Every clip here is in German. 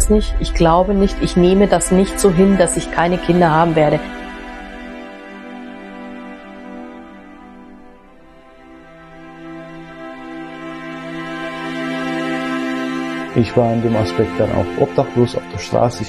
es nicht, ich glaube nicht, ich nehme das nicht so hin, dass ich keine Kinder haben werde. Ich war in dem Aspekt dann auch obdachlos auf der Straße.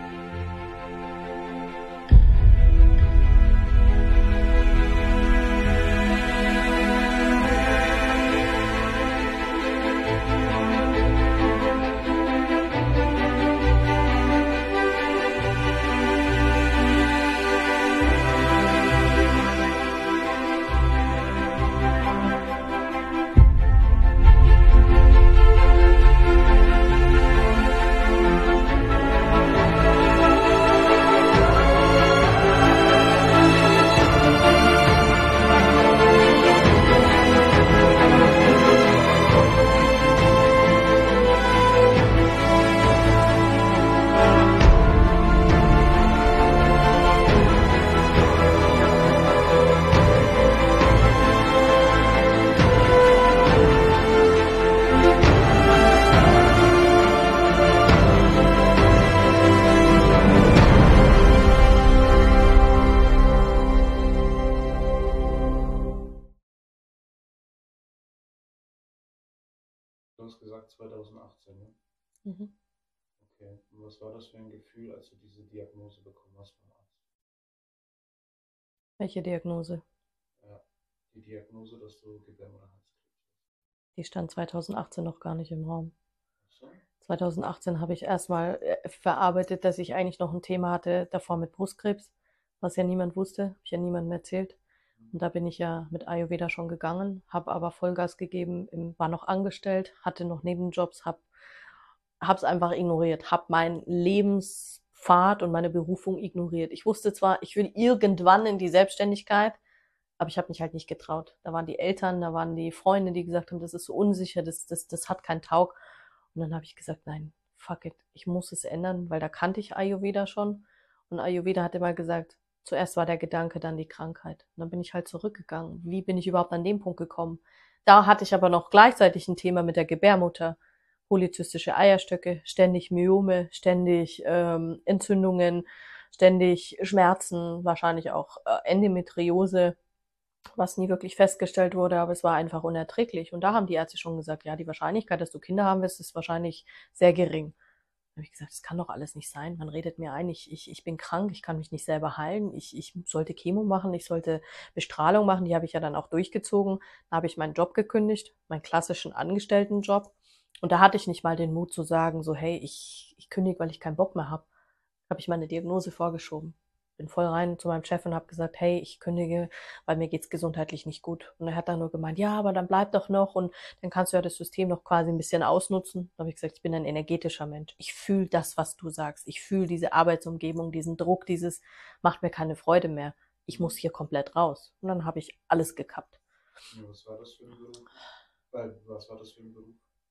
Du hast gesagt 2018, ne? Mhm. Okay. Und was war das für ein Gefühl, als du diese Diagnose bekommen hast vom Arzt? Welche Diagnose? Ja, die Diagnose, dass du Gebärmutterhalskrebs hast. Die stand 2018 noch gar nicht im Raum. Ach so? 2018 habe ich erstmal verarbeitet, dass ich eigentlich noch ein Thema hatte davor mit Brustkrebs, was ja niemand wusste, habe ich ja niemandem erzählt. Und da bin ich ja mit Ayurveda schon gegangen, habe aber Vollgas gegeben, war noch angestellt, hatte noch Nebenjobs, habe es einfach ignoriert, habe meinen Lebenspfad und meine Berufung ignoriert. Ich wusste zwar, ich will irgendwann in die Selbstständigkeit, aber ich habe mich halt nicht getraut. Da waren die Eltern, da waren die Freunde, die gesagt haben, das ist so unsicher, das hat keinen Taug. Und dann habe ich gesagt, nein, fuck it, ich muss es ändern, weil da kannte ich Ayurveda schon. Und Ayurveda hat immer gesagt, zuerst war der Gedanke, dann die Krankheit. Und dann bin ich halt zurückgegangen. Wie bin ich überhaupt an den Punkt gekommen? Da hatte ich aber noch gleichzeitig ein Thema mit der Gebärmutter. Polyzystische Eierstöcke, ständig Myome, ständig Entzündungen, ständig Schmerzen, wahrscheinlich auch Endometriose, was nie wirklich festgestellt wurde, aber es war einfach unerträglich. Und da haben die Ärzte schon gesagt, ja, die Wahrscheinlichkeit, dass du Kinder haben wirst, ist wahrscheinlich sehr gering. Da habe ich gesagt, das kann doch alles nicht sein. Man redet mir ein, ich bin krank, ich kann mich nicht selber heilen, ich sollte Chemo machen, ich sollte Bestrahlung machen, die habe ich ja dann auch durchgezogen. Da habe ich meinen Job gekündigt, meinen klassischen Angestelltenjob. Und da hatte ich nicht mal den Mut zu sagen, so, hey, ich kündige, weil ich keinen Bock mehr habe. Habe ich meine Diagnose vorgeschoben. Bin voll rein zu meinem Chef und habe gesagt, hey, ich kündige, weil mir geht's gesundheitlich nicht gut. Und er hat dann nur gemeint, ja, aber dann bleib doch noch und dann kannst du ja das System noch quasi ein bisschen ausnutzen. Da habe ich gesagt, ich bin ein energetischer Mensch. Ich fühle das, was du sagst. Ich fühle diese Arbeitsumgebung, diesen Druck, macht mir keine Freude mehr. Ich muss hier komplett raus. Und dann habe ich alles gekappt. Ja, was war das für ein Beruf? Was war das für ein Beruf,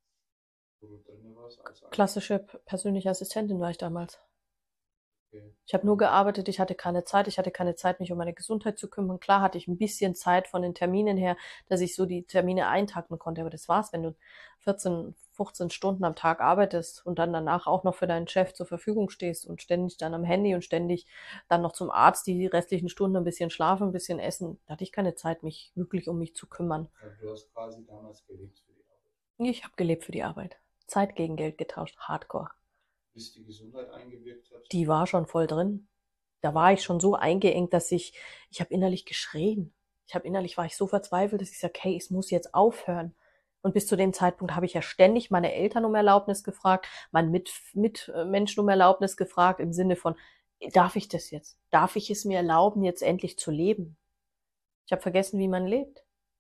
wo du drin warst? Klassische persönliche Assistentin war ich damals. Okay. Ich habe nur gearbeitet, ich hatte keine Zeit, mich um meine Gesundheit zu kümmern. Klar hatte ich ein bisschen Zeit von den Terminen her, dass ich so die Termine eintakten konnte, aber das war's, wenn du 14, 15 Stunden am Tag arbeitest und dann danach auch noch für deinen Chef zur Verfügung stehst und ständig dann am Handy und ständig dann noch zum Arzt die restlichen Stunden ein bisschen schlafen, ein bisschen essen. Da hatte ich keine Zeit, mich wirklich um mich zu kümmern. Also du hast quasi damals gelebt für die Arbeit. Ich habe gelebt für die Arbeit. Zeit gegen Geld getauscht, Hardcore. Bis die Gesundheit eingewirkt hat? Die war schon voll drin. Da war ich schon so eingeengt, dass ich habe innerlich geschrien. War ich so verzweifelt, dass ich sage, hey, es muss jetzt aufhören. Und bis zu dem Zeitpunkt habe ich ja ständig meine Eltern um Erlaubnis gefragt, meinen Mitmenschen um Erlaubnis gefragt, im Sinne von, darf ich das jetzt? Darf ich es mir erlauben, jetzt endlich zu leben? Ich habe vergessen, wie man lebt.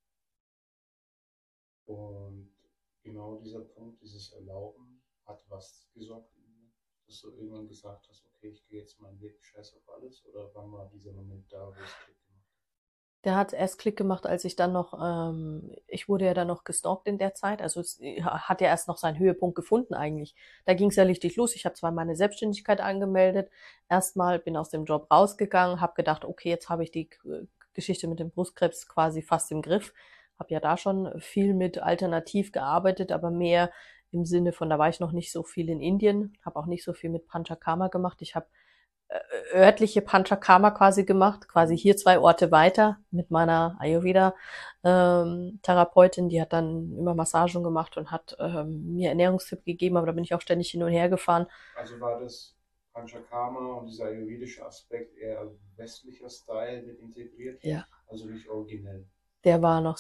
Und genau dieser Punkt, dieses Erlauben, hat was gesorgt in mir? Dass du irgendwann gesagt hast, okay, ich gehe jetzt meinen Weg, scheiß auf alles? Oder wann war dieser Moment da, wo es Klick gemacht hat? Der hat erst Klick gemacht, als ich dann noch, ich wurde ja dann noch gestalkt in der Zeit, also es hat ja erst noch seinen Höhepunkt gefunden eigentlich. Da ging es ja richtig los. Ich habe zwar meine Selbstständigkeit angemeldet, erstmal bin aus dem Job rausgegangen, habe gedacht, okay, jetzt habe ich die Geschichte mit dem Brustkrebs quasi fast im Griff. Habe ja da schon viel mit alternativ gearbeitet, aber mehr im Sinne von, da war ich noch nicht so viel in Indien, habe auch nicht so viel mit Panchakarma gemacht. Ich habe örtliche Panchakarma quasi gemacht, quasi hier 2 Orte weiter mit meiner Ayurveda-Therapeutin, die hat dann immer Massagen gemacht und hat mir Ernährungstipp gegeben, aber da bin ich auch ständig hin und her gefahren. Also war das Panchakarma und dieser ayurvedische Aspekt eher westlicher Style mit integriert, Ja, also nicht originell. der war noch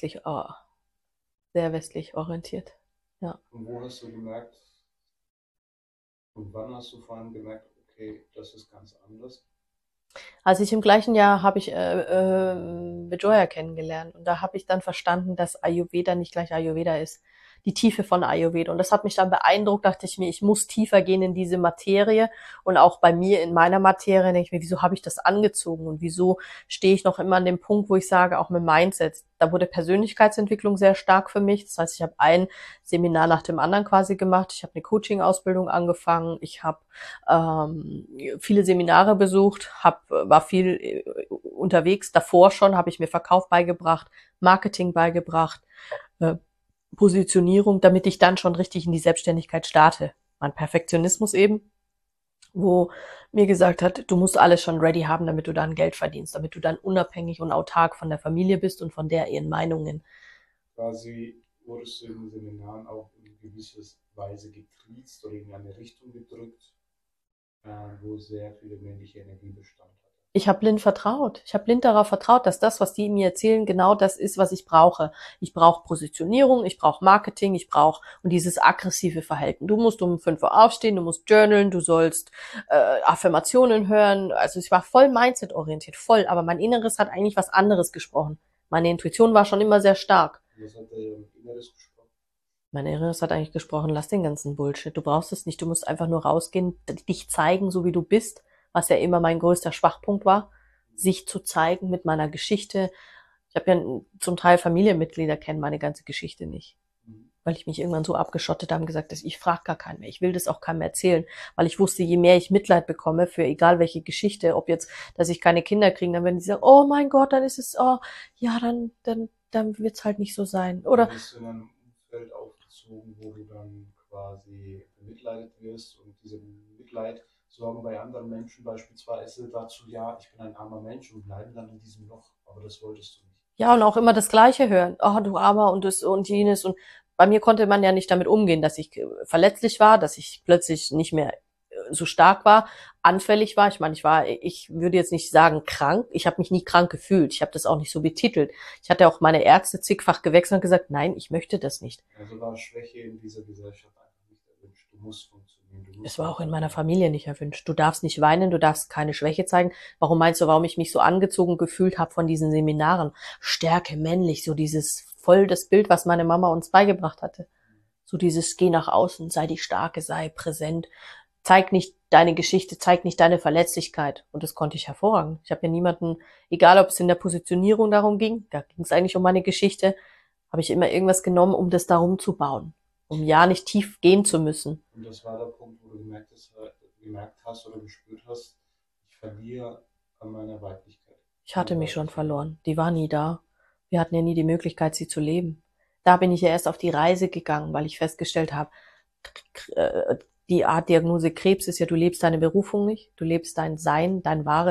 sehr westlich orientiert. Ja. Und wo hast du gemerkt, und wann hast du vor allem gemerkt, okay, das ist ganz anders? Also im gleichen Jahr habe ich Bejoya kennengelernt und da habe ich dann verstanden, dass Ayurveda nicht gleich Ayurveda ist. Die Tiefe von Ayurveda. Und das hat mich dann beeindruckt, dachte ich mir, ich muss tiefer gehen in diese Materie. Und auch bei mir in meiner Materie denke ich mir, wieso habe ich das angezogen? Und wieso stehe ich noch immer an dem Punkt, wo ich sage, auch mit Mindset, da wurde Persönlichkeitsentwicklung sehr stark für mich. Das heißt, ich habe ein Seminar nach dem anderen quasi gemacht. Ich habe eine Coaching-Ausbildung angefangen. Ich habe viele Seminare besucht, war viel unterwegs. Davor schon habe ich mir Verkauf beigebracht, Marketing beigebracht, äh, Positionierung, damit ich dann schon richtig in die Selbstständigkeit starte. Mein Perfektionismus eben, wo mir gesagt hat, du musst alles schon ready haben, damit du dann Geld verdienst, damit du dann unabhängig und autark von der Familie bist und von der ihren Meinungen. Quasi wurdest du in den Seminaren auch in gewisser Weise getriezt oder in eine Richtung gedrückt, wo sehr viele männliche Energie Bestand hat. Ich habe blind vertraut. Ich habe blind darauf vertraut, dass das, was die mir erzählen, genau das ist, was ich brauche. Ich brauche Positionierung, ich brauche Marketing, ich brauche und dieses aggressive Verhalten. Du musst um 5 Uhr aufstehen, du musst journalen, du sollst Affirmationen hören. Also ich war voll Mindset-orientiert, voll. Aber mein Inneres hat eigentlich was anderes gesprochen. Meine Intuition war schon immer sehr stark. Was hat dein Inneres gesprochen? Mein Inneres hat eigentlich gesprochen, lass den ganzen Bullshit. Du brauchst es nicht, du musst einfach nur rausgehen, dich zeigen, so wie du bist, was ja immer mein größter Schwachpunkt war, sich zu zeigen mit meiner Geschichte. Ich habe ja zum Teil Familienmitglieder kennen meine ganze Geschichte nicht, weil ich mich irgendwann so abgeschottet habe und gesagt, dass ich frage gar keinen mehr. Ich will das auch keinem mehr erzählen, weil ich wusste, je mehr ich Mitleid bekomme für egal welche Geschichte, ob jetzt, dass ich keine Kinder kriege, dann werden die sagen, oh mein Gott, dann ist es, oh, ja, dann wird's halt nicht so sein. Oder bist du in einem Umfeld aufgezogen, wo du dann quasi bemitleidet wirst und diese Mitleid sorgen bei anderen Menschen beispielsweise dazu, ja, ich bin ein armer Mensch und bleiben dann in diesem Loch, aber das wolltest du nicht. ja, und auch immer das Gleiche hören. Oh, du Armer und das und jenes. Und bei mir konnte man ja nicht damit umgehen, dass ich verletzlich war, dass ich plötzlich nicht mehr so stark war, anfällig war. Ich meine, ich würde jetzt nicht sagen krank. Ich habe mich nie krank gefühlt. Ich habe das auch nicht so betitelt. Ich hatte auch meine Ärzte zigfach gewechselt und gesagt, nein, ich möchte das nicht. Also war Schwäche in dieser Gesellschaft einfach nicht erwünscht. Du musst funktionieren. Du musst Es war auch in meiner Familie nicht erwünscht. Du darfst nicht weinen, du darfst keine Schwäche zeigen. Warum meinst du, warum ich mich so angezogen gefühlt habe von diesen Seminaren? Stärke, männlich, so dieses voll das Bild, was meine Mama uns beigebracht hatte. So dieses geh nach außen, sei die Starke, sei präsent. Zeig nicht deine Geschichte, zeig nicht deine Verletzlichkeit. Und das konnte ich hervorragend. Ich habe ja niemanden, egal ob es in der Positionierung darum ging, da ging es eigentlich um meine Geschichte, habe ich immer irgendwas genommen, um das darum zu bauen. Um ja nicht tief gehen zu müssen. Und das war der Punkt, wo du gemerkt hast oder gespürt hast, ich verliere an meiner Weiblichkeit. Ich hatte mich schon verloren. Die war nie da. Wir hatten ja nie die Möglichkeit, sie zu leben. Da bin ich ja erst auf die Reise gegangen, weil ich festgestellt habe, die Art Diagnose Krebs ist ja, du lebst deine Berufung nicht, du lebst dein Sein,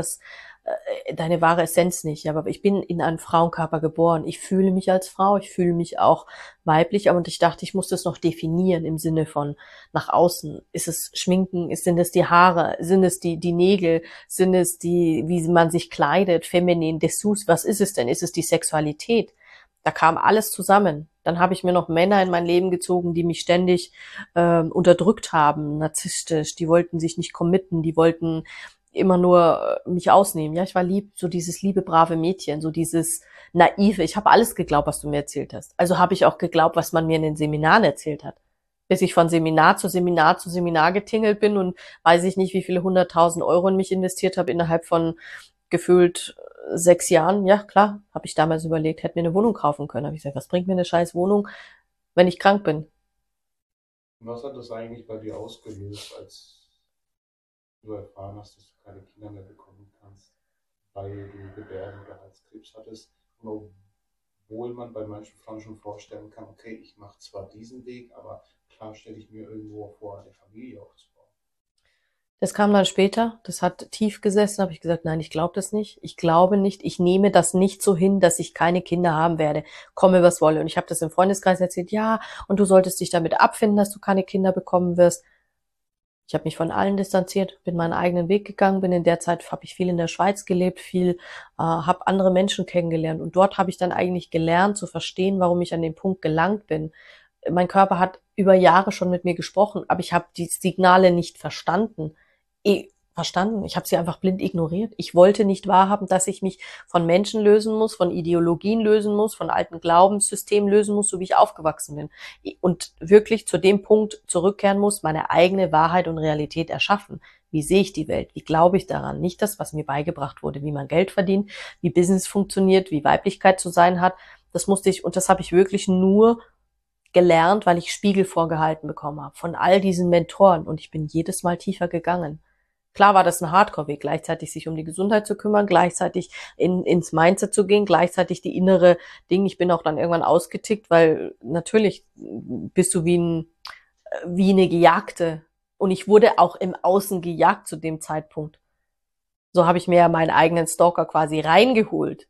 deine wahre Essenz nicht. Aber ich bin in einem Frauenkörper geboren. Ich fühle mich als Frau, ich fühle mich auch weiblich, aber ich dachte, ich muss das noch definieren im Sinne von nach außen. Ist es Schminken? Sind es die Haare? Sind es die Nägel? Sind es wie man sich kleidet? Feminin, Dessous? Was ist es denn? Ist es die Sexualität? Da kam alles zusammen. Dann habe ich mir noch Männer in mein Leben gezogen, die mich ständig unterdrückt haben, narzisstisch. Die wollten sich nicht committen, die wollten immer nur mich ausnehmen. Ja, ich war lieb, so dieses liebe, brave Mädchen, so dieses naive. Ich habe alles geglaubt, was du mir erzählt hast. Also habe ich auch geglaubt, was man mir in den Seminaren erzählt hat. Bis ich von Seminar zu Seminar zu Seminar getingelt bin und weiß ich nicht, wie viele 100.000 € in mich investiert habe innerhalb von gefühlt 6 Jahren. Ja, klar, habe ich damals überlegt, hätte mir eine Wohnung kaufen können. Habe ich gesagt, was bringt mir eine scheiß Wohnung, wenn ich krank bin? Was hat das eigentlich bei dir ausgelöst, als du erfahren hast, dass du keine Kinder mehr bekommen kannst, weil du Gebärden- oder Halskrebs hattest? Und obwohl man bei manchen Frauen schon vorstellen kann, okay, ich mache zwar diesen Weg, aber klar stelle ich mir irgendwo vor, eine Familie aufzubauen. Das kam dann später, das hat tief gesessen, habe ich gesagt, nein, ich glaube das nicht. Ich glaube nicht, ich nehme das nicht so hin, dass ich keine Kinder haben werde, komme was wolle. Und ich habe das im Freundeskreis erzählt, ja, und du solltest dich damit abfinden, dass du keine Kinder bekommen wirst. Ich habe mich von allen distanziert, bin meinen eigenen Weg gegangen, bin in der Zeit, habe ich viel in der Schweiz gelebt, habe andere Menschen kennengelernt. Und dort habe ich dann eigentlich gelernt zu verstehen, warum ich an den Punkt gelangt bin. Mein Körper hat über Jahre schon mit mir gesprochen, aber ich habe die Signale nicht verstanden. Ich habe sie einfach blind ignoriert. Ich wollte nicht wahrhaben, dass ich mich von Menschen lösen muss, von Ideologien lösen muss, von alten Glaubenssystemen lösen muss, so wie ich aufgewachsen bin. Und wirklich zu dem Punkt zurückkehren muss, meine eigene Wahrheit und Realität erschaffen. Wie sehe ich die Welt? Wie glaube ich daran? Nicht das, was mir beigebracht wurde, wie man Geld verdient, wie Business funktioniert, wie Weiblichkeit zu sein hat. Das musste ich, und das habe ich wirklich nur gelernt, weil ich Spiegel vorgehalten bekommen habe von all diesen Mentoren. Und ich bin jedes Mal tiefer gegangen. Klar war das ein Hardcore-Weg, gleichzeitig sich um die Gesundheit zu kümmern, gleichzeitig ins Mindset zu gehen, gleichzeitig die innere Ding. Ich bin auch dann irgendwann ausgetickt, weil natürlich bist du wie eine Gejagte. Und ich wurde auch im Außen gejagt zu dem Zeitpunkt. So habe ich mir ja meinen eigenen Stalker quasi reingeholt.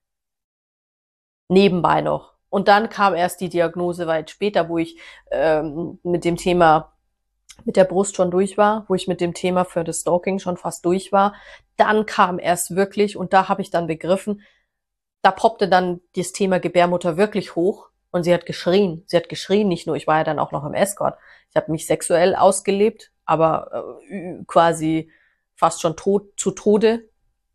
Nebenbei noch. Und dann kam erst die Diagnose weit später, wo ich mit dem Thema mit der Brust schon durch war, wo ich mit dem Thema für das Stalking schon fast durch war. Dann kam erst wirklich, und da habe ich dann begriffen, da poppte dann das Thema Gebärmutter wirklich hoch und sie hat geschrien. Sie hat geschrien, nicht nur, ich war ja dann auch noch im Escort. Ich habe mich sexuell ausgelebt, aber quasi fast schon zu Tode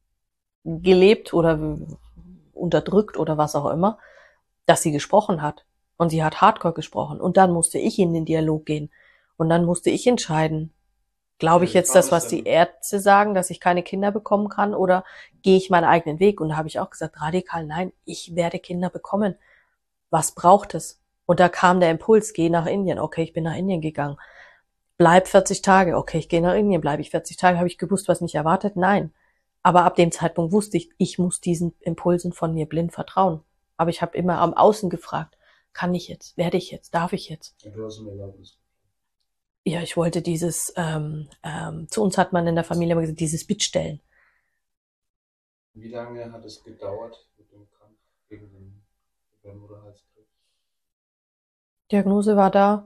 gelebt oder unterdrückt oder was auch immer, dass sie gesprochen hat. Und sie hat Hardcore gesprochen. Und dann musste ich in den Dialog gehen. Und dann musste ich entscheiden, glaube ich jetzt das, was die Ärzte sagen, dass ich keine Kinder bekommen kann, oder gehe ich meinen eigenen Weg? Und da habe ich auch gesagt, radikal nein, ich werde Kinder bekommen. Was braucht es? Und da kam der Impuls, geh nach Indien. Okay, ich bin nach Indien gegangen. Bleib 40 Tage. Okay, ich gehe nach Indien. Bleibe ich 40 Tage? Habe ich gewusst, was mich erwartet? Nein. Aber ab dem Zeitpunkt wusste ich muss diesen Impulsen von mir blind vertrauen. Aber ich habe immer am Außen gefragt, kann ich jetzt? Werde ich jetzt? Darf ich jetzt? Ja, du hast eine Erlaubnis. Ja, ich wollte zu uns hat man in der Familie immer gesagt, dieses Bittstellen. Wie lange hat es gedauert mit dem Kampf gegen den Gebärmutterhalskrebs? Diagnose war da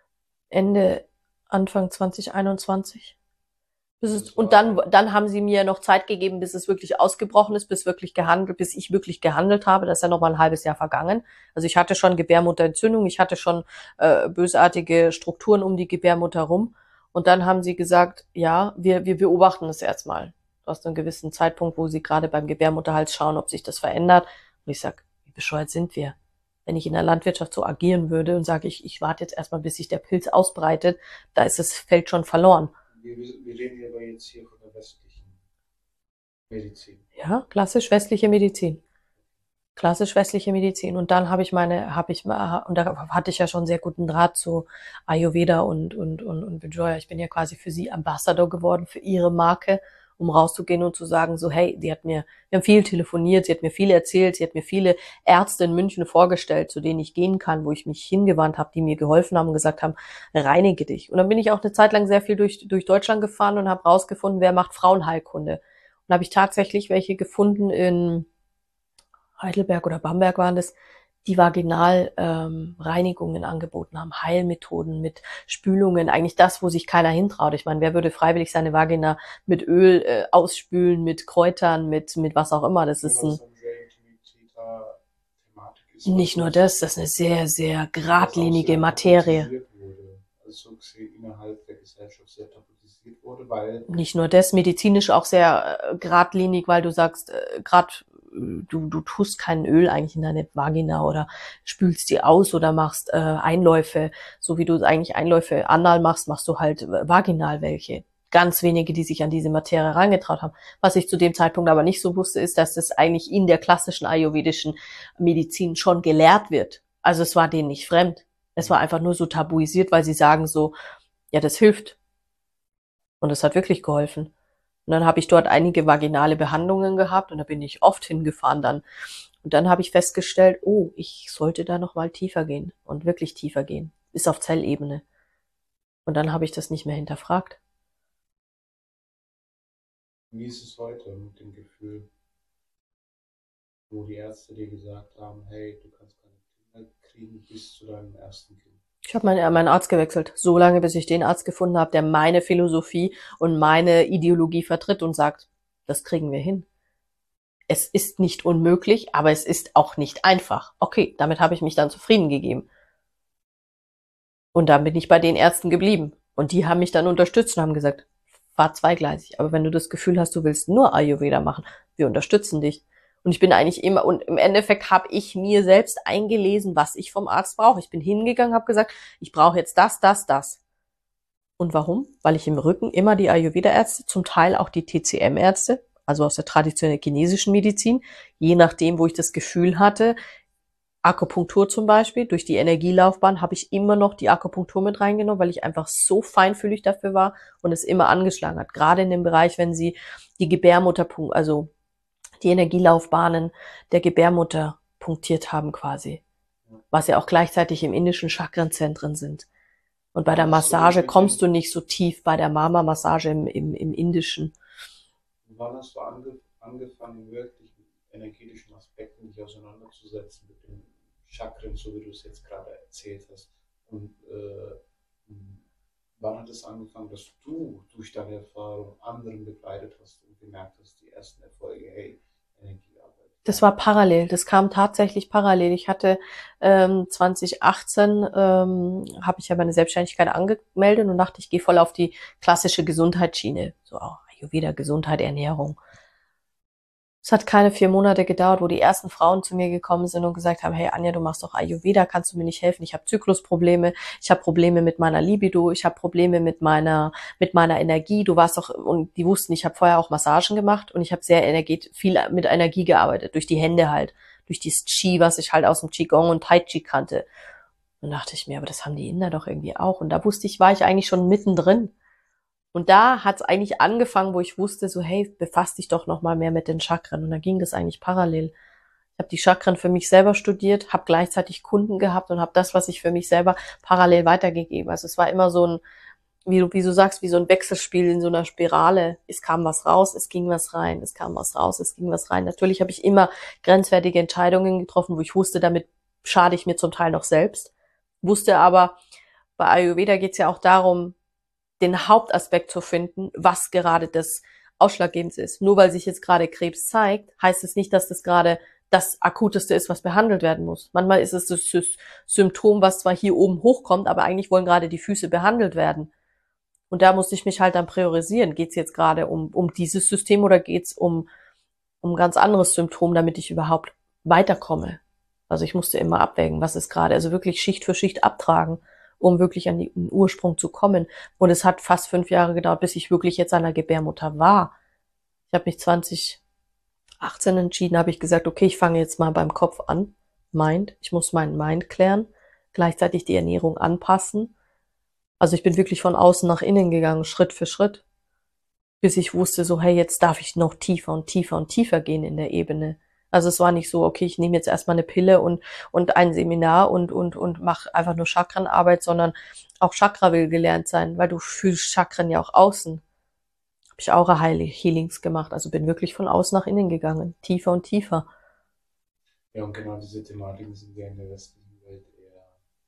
Anfang 2021. Und dann haben sie mir noch Zeit gegeben, bis es wirklich ausgebrochen ist, bis ich wirklich gehandelt habe. Das ist ja noch mal ein halbes Jahr vergangen. Also ich hatte schon Gebärmutterentzündung, ich hatte schon bösartige Strukturen um die Gebärmutter rum. Und dann haben sie gesagt, ja, wir beobachten das erstmal. Aus einem gewissen Zeitpunkt, wo sie gerade beim Gebärmutterhals schauen, ob sich das verändert. Und ich sag, wie bescheuert sind wir? Wenn ich in der Landwirtschaft so agieren würde und sage, ich warte jetzt erstmal, bis sich der Pilz ausbreitet, da ist das Feld schon verloren. Wir reden hier aber jetzt hier von der westlichen Medizin. Ja, klassisch westliche Medizin. Klassisch westliche Medizin. Und dann und da hatte ich ja schon sehr guten Draht zu Ayurveda und Vijaya. Ich bin ja quasi für sie Ambassador geworden, für ihre Marke, um rauszugehen und zu sagen, so, hey, wir haben viel telefoniert, sie hat mir viel erzählt, sie hat mir viele Ärzte in München vorgestellt, zu denen ich gehen kann, wo ich mich hingewandt habe, die mir geholfen haben und gesagt haben, reinige dich. Und dann bin ich auch eine Zeit lang sehr viel durch Deutschland gefahren und habe rausgefunden, wer macht Frauenheilkunde. Und da habe ich tatsächlich welche gefunden in Heidelberg oder Bamberg waren das, die Vaginalreinigungen angeboten haben, Heilmethoden mit Spülungen, eigentlich das, wo sich keiner hintraut. Ich meine, wer würde freiwillig seine Vagina mit Öl ausspülen, mit Kräutern, mit was auch immer. Das ist nicht nur das ist eine sehr, sehr geradlinige Materie. Also innerhalb der Gesellschaft sehr tabuisiert wurde, weil nicht nur das, medizinisch auch sehr geradlinig, weil du sagst, du tust kein Öl eigentlich in deine Vagina oder spülst die aus oder machst Einläufe, so wie du eigentlich Einläufe anal machst, machst du halt vaginal welche. Ganz wenige, die sich an diese Materie herangetraut haben. Was ich zu dem Zeitpunkt aber nicht so wusste, ist, dass das eigentlich in der klassischen ayurvedischen Medizin schon gelehrt wird. Also es war denen nicht fremd. Es war einfach nur so tabuisiert, weil sie sagen so, ja, das hilft. Und es hat wirklich geholfen. Und dann habe ich dort einige vaginale Behandlungen gehabt und da bin ich oft hingefahren dann. Und dann habe ich festgestellt, oh, ich sollte da noch mal tiefer gehen und wirklich tiefer gehen, bis auf Zellebene. Und dann habe ich das nicht mehr hinterfragt. Wie ist es heute mit dem Gefühl, wo die Ärzte dir gesagt haben, hey, du kannst keine Kinder kriegen bis zu deinem ersten Kind? Ich habe meinen Arzt gewechselt, so lange, bis ich den Arzt gefunden habe, der meine Philosophie und meine Ideologie vertritt und sagt, das kriegen wir hin. Es ist nicht unmöglich, aber es ist auch nicht einfach. Okay, damit habe ich mich dann zufrieden gegeben. Und dann bin ich bei den Ärzten geblieben. Und die haben mich dann unterstützt und haben gesagt, fahr zweigleisig. Aber wenn du das Gefühl hast, du willst nur Ayurveda machen, wir unterstützen dich. Und ich bin eigentlich immer, und im Endeffekt habe ich mir selbst eingelesen, was ich vom Arzt brauche. Ich bin hingegangen, habe gesagt, ich brauche jetzt das, das, das. Und warum? Weil ich im Rücken immer die Ayurveda-Ärzte, zum Teil auch die TCM-Ärzte, also aus der traditionellen chinesischen Medizin, je nachdem, wo ich das Gefühl hatte, Akupunktur zum Beispiel, durch die Energielaufbahn habe ich immer noch die Akupunktur mit reingenommen, weil ich einfach so feinfühlig dafür war und es immer angeschlagen hat. Gerade in dem Bereich, wenn sie die Gebärmutter, also die Energielaufbahnen der Gebärmutter punktiert haben quasi, was ja auch gleichzeitig im indischen Chakrenzentren sind. Und bei der Massage kommst du nicht so tief bei der Mama-Massage im Indischen. Wann hast du angefangen, wirklich mit energetischen Aspekten dich auseinanderzusetzen, mit den Chakren, so wie du es jetzt gerade erzählt hast? Und wann hat es angefangen, dass du durch deine Erfahrung anderen begleitet hast und gemerkt hast, die ersten Erfolge, hey, Energiearbeit? Das war parallel, das kam tatsächlich parallel. Ich hatte 2018 habe ich ja meine Selbstständigkeit angemeldet und dachte, ich gehe voll auf die klassische Gesundheitsschiene, so auch Ayurveda, Gesundheit, Ernährung. Es hat keine 4 Monate gedauert, wo die ersten Frauen zu mir gekommen sind und gesagt haben, hey Anja, du machst doch Ayurveda, kannst du mir nicht helfen? Ich habe Zyklusprobleme, ich habe Probleme mit meiner Libido, ich habe Probleme mit meiner Energie. Du warst doch, und die wussten, ich habe vorher auch Massagen gemacht und ich habe sehr viel mit Energie gearbeitet, durch die Hände halt, durch dieses Qi, was ich halt aus dem Qigong und Tai Chi kannte. Und dachte ich mir, aber das haben die Inder doch irgendwie auch. Und da wusste ich, war ich eigentlich schon mittendrin. Und da hat es eigentlich angefangen, wo ich wusste, so hey, befasst dich doch noch mal mehr mit den Chakren. Und dann ging das eigentlich parallel. Ich habe die Chakren für mich selber studiert, habe gleichzeitig Kunden gehabt und habe das, was ich für mich selber parallel weitergegeben. Also es war immer so ein, wie du sagst, wie so ein Wechselspiel in so einer Spirale. Es kam was raus, es ging was rein, es kam was raus, es ging was rein. Natürlich habe ich immer grenzwertige Entscheidungen getroffen, wo ich wusste, damit schade ich mir zum Teil noch selbst. Wusste aber, bei Ayurveda geht es ja auch darum, den Hauptaspekt zu finden, was gerade das Ausschlaggebendste ist. Nur weil sich jetzt gerade Krebs zeigt, heißt es nicht, dass das gerade das Akuteste ist, was behandelt werden muss. Manchmal ist es das Symptom, was zwar hier oben hochkommt, aber eigentlich wollen gerade die Füße behandelt werden. Und da musste ich mich halt dann priorisieren. Geht es jetzt gerade um dieses System oder geht es um ein ganz anderes Symptom, damit ich überhaupt weiterkomme? Also ich musste immer abwägen, was ist gerade, also wirklich Schicht für Schicht abtragen, um wirklich an den Ursprung zu kommen. Und es hat fast 5 Jahre gedauert, bis ich wirklich jetzt an der Gebärmutter war. Ich habe mich 2018 entschieden, habe ich gesagt, okay, ich fange jetzt mal beim Kopf an. Mind, ich muss meinen Mind klären, gleichzeitig die Ernährung anpassen. Also ich bin wirklich von außen nach innen gegangen, Schritt für Schritt, bis ich wusste, so hey, jetzt darf ich noch tiefer und tiefer und tiefer gehen in der Ebene. Also es war nicht so, okay, ich nehme jetzt erstmal eine Pille und ein Seminar und mache einfach nur Chakrenarbeit, sondern auch Chakra will gelernt sein, weil du fühlst Chakren ja auch außen. Habe ich Aura-Healings gemacht, also bin wirklich von außen nach innen gegangen, tiefer und tiefer. Ja, und genau diese Thematiken sind ja in der westlichen Welt eher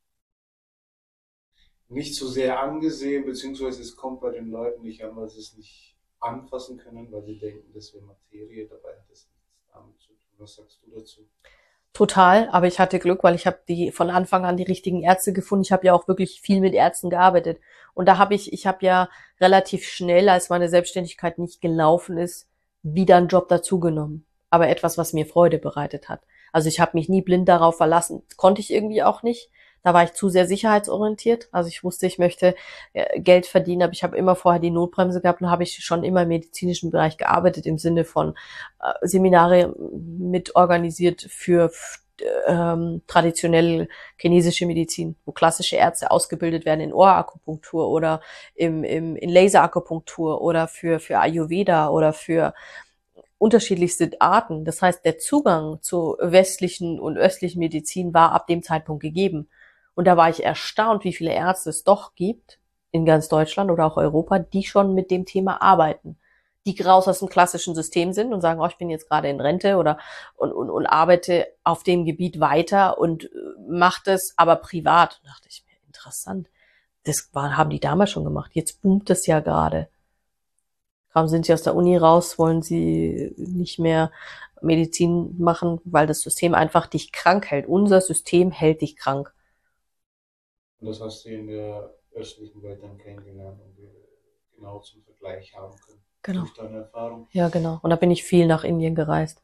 nicht so sehr angesehen, beziehungsweise es kommt bei den Leuten nicht an, weil sie es nicht anfassen können, weil sie denken, das wäre Materie, dabei hat es nichts damit zu tun. Was sagst du dazu? Total, aber ich hatte Glück, weil ich habe von Anfang an die richtigen Ärzte gefunden. Ich habe ja auch wirklich viel mit Ärzten gearbeitet. Und da habe ich habe ja relativ schnell, als meine Selbstständigkeit nicht gelaufen ist, wieder einen Job dazugenommen. Aber etwas, was mir Freude bereitet hat. Also ich habe mich nie blind darauf verlassen. Konnte ich irgendwie auch nicht. Da war ich zu sehr sicherheitsorientiert. Also ich wusste, ich möchte Geld verdienen, aber ich habe immer vorher die Notbremse gehabt und habe ich schon immer im medizinischen Bereich gearbeitet, im Sinne von Seminare mit organisiert für traditionell chinesische Medizin, wo klassische Ärzte ausgebildet werden in Ohrakupunktur oder in Laserakupunktur oder für Ayurveda oder für unterschiedlichste Arten. Das heißt, der Zugang zu westlichen und östlichen Medizin war ab dem Zeitpunkt gegeben. Und da war ich erstaunt, wie viele Ärzte es doch gibt in ganz Deutschland oder auch Europa, die schon mit dem Thema arbeiten, die raus aus dem klassischen System sind und sagen, oh, ich bin jetzt gerade in Rente oder und arbeite auf dem Gebiet weiter und mache das aber privat. Da dachte ich mir, interessant. Haben die damals schon gemacht. Jetzt boomt es ja gerade. Kaum sind sie aus der Uni raus, wollen sie nicht mehr Medizin machen, weil das System einfach dich krank hält. Unser System hält dich krank. Und das hast du in der östlichen Welt dann kennengelernt und wir genau zum Vergleich haben können. Genau. Durch deine Erfahrung. Ja, genau. Und da bin ich viel nach Indien gereist.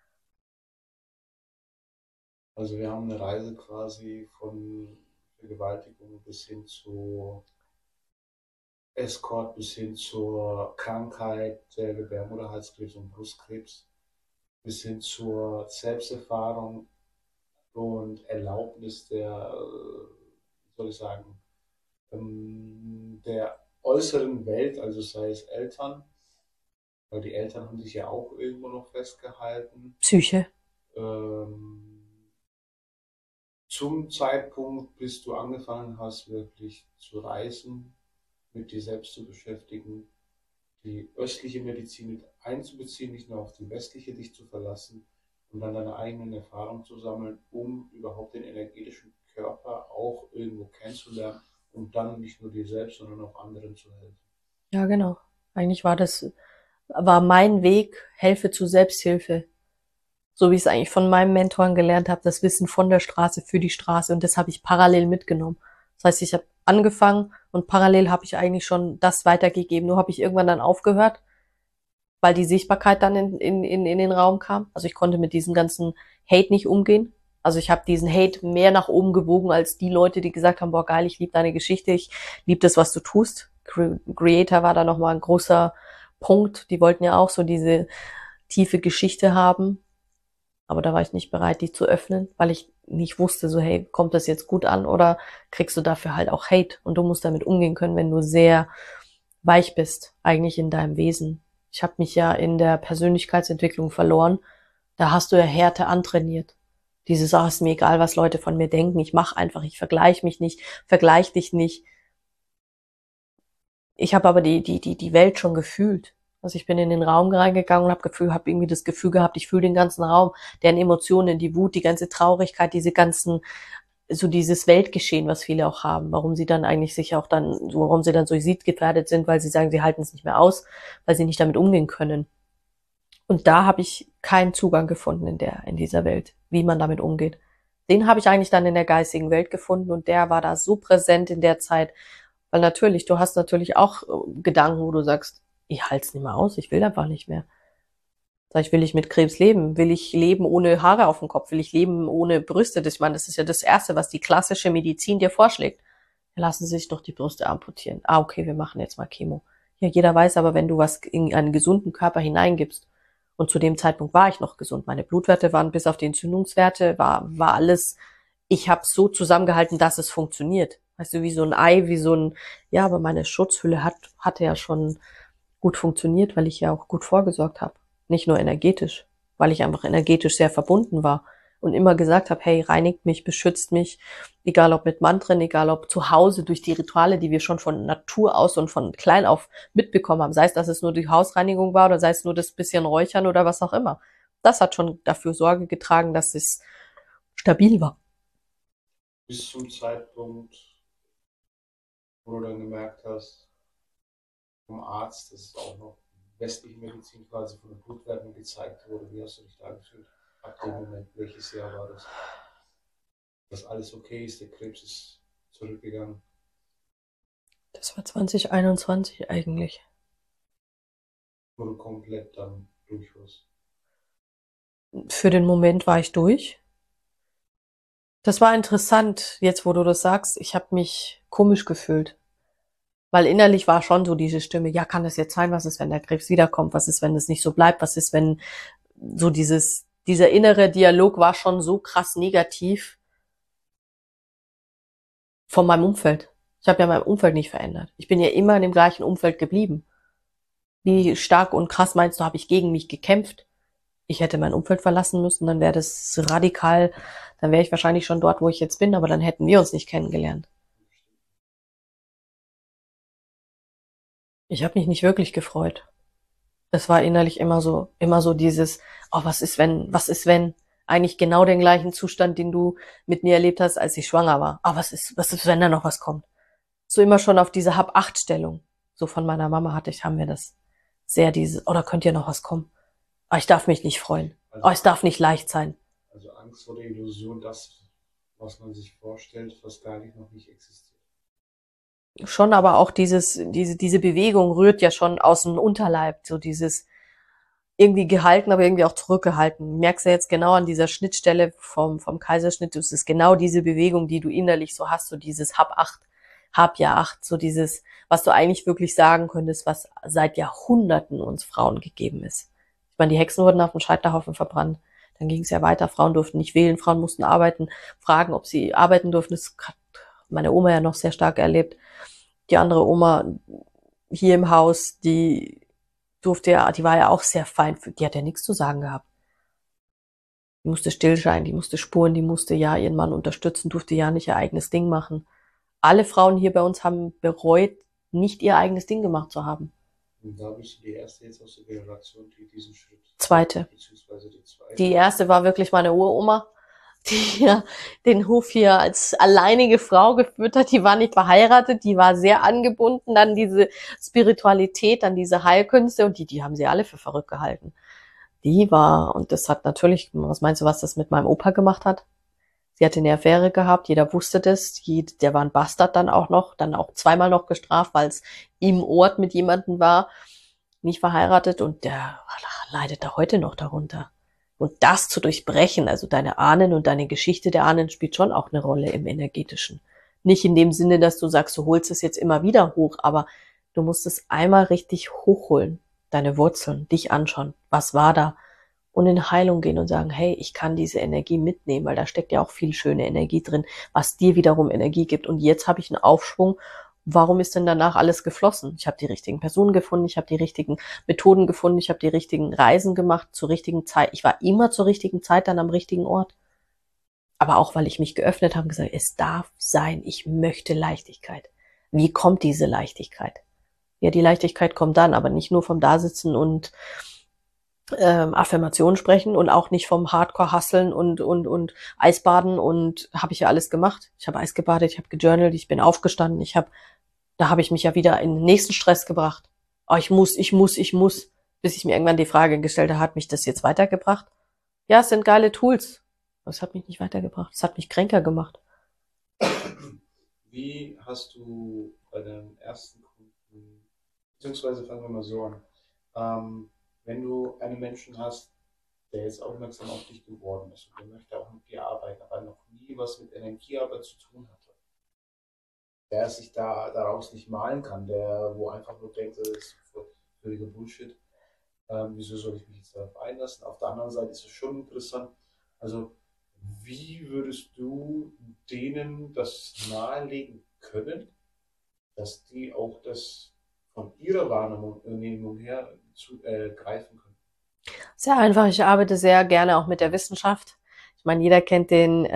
Also wir haben eine Reise quasi von Vergewaltigung bis hin zu Escort, bis hin zur Krankheit der Gebärmutterhalskrebs und Brustkrebs, bis hin zur Selbsterfahrung und Erlaubnis der, wie soll ich sagen, der äußeren Welt, also sei es Eltern, weil die Eltern haben sich ja auch irgendwo noch festgehalten. Psyche. Zum Zeitpunkt, bis du angefangen hast, wirklich zu reisen, mit dir selbst zu beschäftigen, die östliche Medizin mit einzubeziehen, nicht nur auf die westliche dich zu verlassen und dann deine eigenen Erfahrungen zu sammeln, um überhaupt den energetischen Körper auch irgendwo kennenzulernen und dann nicht nur dir selbst, sondern auch anderen zu helfen. Ja, genau. Eigentlich war mein Weg, helfe zur Selbsthilfe. So wie ich es eigentlich von meinem Mentoren gelernt habe, das Wissen von der Straße für die Straße. Und das habe ich parallel mitgenommen. Das heißt, ich habe angefangen und parallel habe ich eigentlich schon das weitergegeben. Nur habe ich irgendwann dann aufgehört, weil die Sichtbarkeit dann in den Raum kam. Also ich konnte mit diesem ganzen Hate nicht umgehen. Also ich habe diesen Hate mehr nach oben gewogen als die Leute, die gesagt haben, boah geil, ich liebe deine Geschichte, ich liebe das, was du tust. Creator war da nochmal ein großer Punkt. Die wollten ja auch so diese tiefe Geschichte haben. Aber da war ich nicht bereit, die zu öffnen, weil ich nicht wusste, so hey, kommt das jetzt gut an oder kriegst du dafür halt auch Hate? Und du musst damit umgehen können, wenn du sehr weich bist, eigentlich in deinem Wesen. Ich habe mich ja in der Persönlichkeitsentwicklung verloren. Da hast du ja Härte antrainiert. Dieses, ist mir egal, was Leute von mir denken. Ich mache einfach, ich vergleiche mich nicht, vergleiche dich nicht. Ich habe aber die Welt schon gefühlt. Also ich bin in den Raum reingegangen und habe irgendwie das Gefühl gehabt, ich fühle den ganzen Raum, deren Emotionen, die Wut, die ganze Traurigkeit, so dieses Weltgeschehen, was viele auch haben, warum sie dann suizidgefährdet sind, weil sie sagen, sie halten es nicht mehr aus, weil sie nicht damit umgehen können. Und da habe ich keinen Zugang gefunden in dieser Welt, wie man damit umgeht. Den habe ich eigentlich dann in der geistigen Welt gefunden und der war da so präsent in der Zeit, weil natürlich, du hast natürlich auch Gedanken, wo du sagst, ich halte es nicht mehr aus, ich will einfach nicht mehr. Sag ich, will ich mit Krebs leben? Will ich leben ohne Haare auf dem Kopf? Will ich leben ohne Brüste? Ich meine, das ist ja das Erste, was die klassische Medizin dir vorschlägt. Ja, lassen Sie sich doch die Brüste amputieren. Ah, okay, wir machen jetzt mal Chemo. Ja, jeder weiß aber, wenn du was in einen gesunden Körper hineingibst, und zu dem Zeitpunkt war ich noch gesund, meine Blutwerte waren bis auf die Entzündungswerte, war alles, ich habe so zusammengehalten, dass es funktioniert. Weißt du, wie so ein Ei, ja, aber meine Schutzhülle hatte ja schon gut funktioniert, weil ich ja auch gut vorgesorgt habe. Nicht nur energetisch, weil ich einfach energetisch sehr verbunden war und immer gesagt habe, hey, reinigt mich, beschützt mich, egal ob mit Mantren, egal ob zu Hause durch die Rituale, die wir schon von Natur aus und von klein auf mitbekommen haben, sei es, dass es nur die Hausreinigung war oder sei es nur das bisschen Räuchern oder was auch immer. Das hat schon dafür Sorge getragen, dass es stabil war. Bis zum Zeitpunkt, wo du dann gemerkt hast, vom Arzt, dass es auch noch westliche Medizin quasi von den Blutwerten gezeigt wurde. Wie hast du dich da gefühlt? Ab dem Moment, welches Jahr war das? Dass alles okay ist, der Krebs ist zurückgegangen. Das war 2021 eigentlich. Wo du komplett dann durch warst. Für den Moment war ich durch. Das war interessant, jetzt wo du das sagst. Ich habe mich komisch gefühlt. Weil innerlich war schon so diese Stimme, ja, kann das jetzt sein? Was ist, wenn der Krebs wiederkommt? Was ist, wenn es nicht so bleibt? Was ist, wenn so dieser innere Dialog war schon so krass negativ von meinem Umfeld. Ich habe ja mein Umfeld nicht verändert. Ich bin ja immer in dem gleichen Umfeld geblieben. Wie stark und krass meinst du, habe ich gegen mich gekämpft? Ich hätte mein Umfeld verlassen müssen, dann wäre das radikal, dann wäre ich wahrscheinlich schon dort, wo ich jetzt bin, aber dann hätten wir uns nicht kennengelernt. Ich habe mich nicht wirklich gefreut. Es war innerlich immer so dieses, oh, was ist wenn? Eigentlich genau den gleichen Zustand, den du mit mir erlebt hast, als ich schwanger war. Ah, was ist, wenn da noch was kommt? So immer schon auf diese Hab-Acht-Stellung. So von meiner Mama haben wir das sehr dieses, oh, da könnte ja noch was kommen. Oh, ich darf mich nicht freuen. Oh, es darf nicht leicht sein. Also Angst vor der Illusion, das, was man sich vorstellt, was gar nicht noch nicht existiert. Schon, aber auch diese Bewegung rührt ja schon aus dem Unterleib, so dieses irgendwie gehalten, aber irgendwie auch zurückgehalten. Du merkst ja jetzt genau an dieser Schnittstelle vom Kaiserschnitt, es ist genau diese Bewegung, die du innerlich so hast, so dieses Hab acht, Hab ja acht, so dieses, was du eigentlich wirklich sagen könntest, was seit Jahrhunderten uns Frauen gegeben ist. Ich meine, die Hexen wurden auf dem Scheiterhaufen verbrannt. Dann ging es ja weiter, Frauen durften nicht wählen, Frauen mussten arbeiten, fragen, ob sie arbeiten durften. Das hat meine Oma ja noch sehr stark erlebt. Die andere Oma hier im Haus, die war ja auch sehr fein, die hat ja nichts zu sagen gehabt. Die musste still sein, die musste spuren, die musste ja ihren Mann unterstützen, durfte ja nicht ihr eigenes Ding machen. Alle Frauen hier bei uns haben bereut, nicht ihr eigenes Ding gemacht zu haben. Und da bist du die erste jetzt aus der Generation, die diesen Schritt. Zweite. Beziehungsweise die zweite. Die erste war wirklich meine Uroma, die ja den Hof hier als alleinige Frau geführt hat. Die war nicht verheiratet, die war sehr angebunden an diese Spiritualität, an diese Heilkünste und die haben sie alle für verrückt gehalten. Und das hat natürlich, was meinst du, was das mit meinem Opa gemacht hat? Sie hatte eine Affäre gehabt, jeder wusste das, der war ein Bastard dann auch zweimal noch gestraft, weil es im Ort mit jemandem war, nicht verheiratet und der leidet da heute noch darunter. Und das zu durchbrechen, also deine Ahnen und deine Geschichte der Ahnen spielt schon auch eine Rolle im Energetischen. Nicht in dem Sinne, dass du sagst, du holst es jetzt immer wieder hoch, aber du musst es einmal richtig hochholen, deine Wurzeln, dich anschauen, was war da und in Heilung gehen und sagen, hey, ich kann diese Energie mitnehmen, weil da steckt ja auch viel schöne Energie drin, was dir wiederum Energie gibt. Und jetzt habe ich einen Aufschwung. Warum ist denn danach alles geflossen? Ich habe die richtigen Personen gefunden, ich habe die richtigen Methoden gefunden, ich habe die richtigen Reisen gemacht zur richtigen Zeit. Ich war immer zur richtigen Zeit dann am richtigen Ort. Aber auch, weil ich mich geöffnet habe und gesagt, es darf sein, ich möchte Leichtigkeit. Wie kommt diese Leichtigkeit? Ja, die Leichtigkeit kommt dann, aber nicht nur vom Dasitzen und Affirmationen sprechen und auch nicht vom Hardcore-Hasseln und Eisbaden und habe ich ja alles gemacht. Ich habe Eis gebadet, ich habe gejournalt, ich bin aufgestanden, da habe ich mich ja wieder in den nächsten Stress gebracht. Oh, ich muss, bis ich mir irgendwann die Frage gestellt habe, hat mich das jetzt weitergebracht? Ja, es sind geile Tools. Aber es hat mich nicht weitergebracht. Es hat mich kränker gemacht. Wie hast du bei deinem ersten Kunden, beziehungsweise fangen wir mal so an, wenn du einen Menschen hast, der jetzt aufmerksam auf dich geworden ist und der möchte auch mit dir arbeiten, aber noch nie was mit Energiearbeit zu tun hatte, der sich daraus nicht malen kann, wo einfach nur denkt, das ist völliger Bullshit, wieso soll ich mich jetzt darauf einlassen? Auf der anderen Seite ist es schon interessant, also wie würdest du denen das nahelegen können, dass die auch das von ihrer Wahrnehmung her greifen können? Sehr einfach. Ich arbeite sehr gerne auch mit der Wissenschaft. Ich meine, jeder kennt den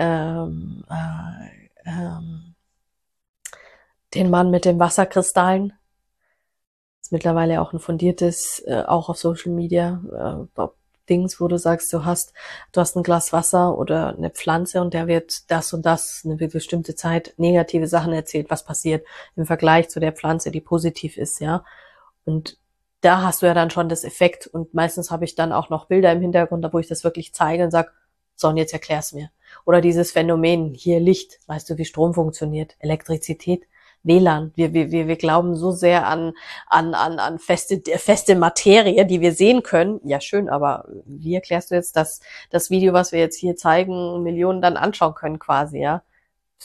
Mann mit den Wasserkristallen. Ist mittlerweile auch ein fundiertes, auch auf Social Media, Dings, wo du sagst, du hast ein Glas Wasser oder eine Pflanze und der wird das und das eine bestimmte Zeit negative Sachen erzählt, was passiert im Vergleich zu der Pflanze, die positiv ist, ja. Und da hast du ja dann schon das Effekt und meistens habe ich dann auch noch Bilder im Hintergrund, wo ich das wirklich zeige und sag, so und jetzt erklär's mir. Oder dieses Phänomen, hier Licht, weißt du, wie Strom funktioniert, Elektrizität, WLAN. Wir glauben so sehr an feste Materie, die wir sehen können. Ja, schön, aber wie erklärst du jetzt, dass das Video, was wir jetzt hier zeigen, Millionen dann anschauen können quasi, ja?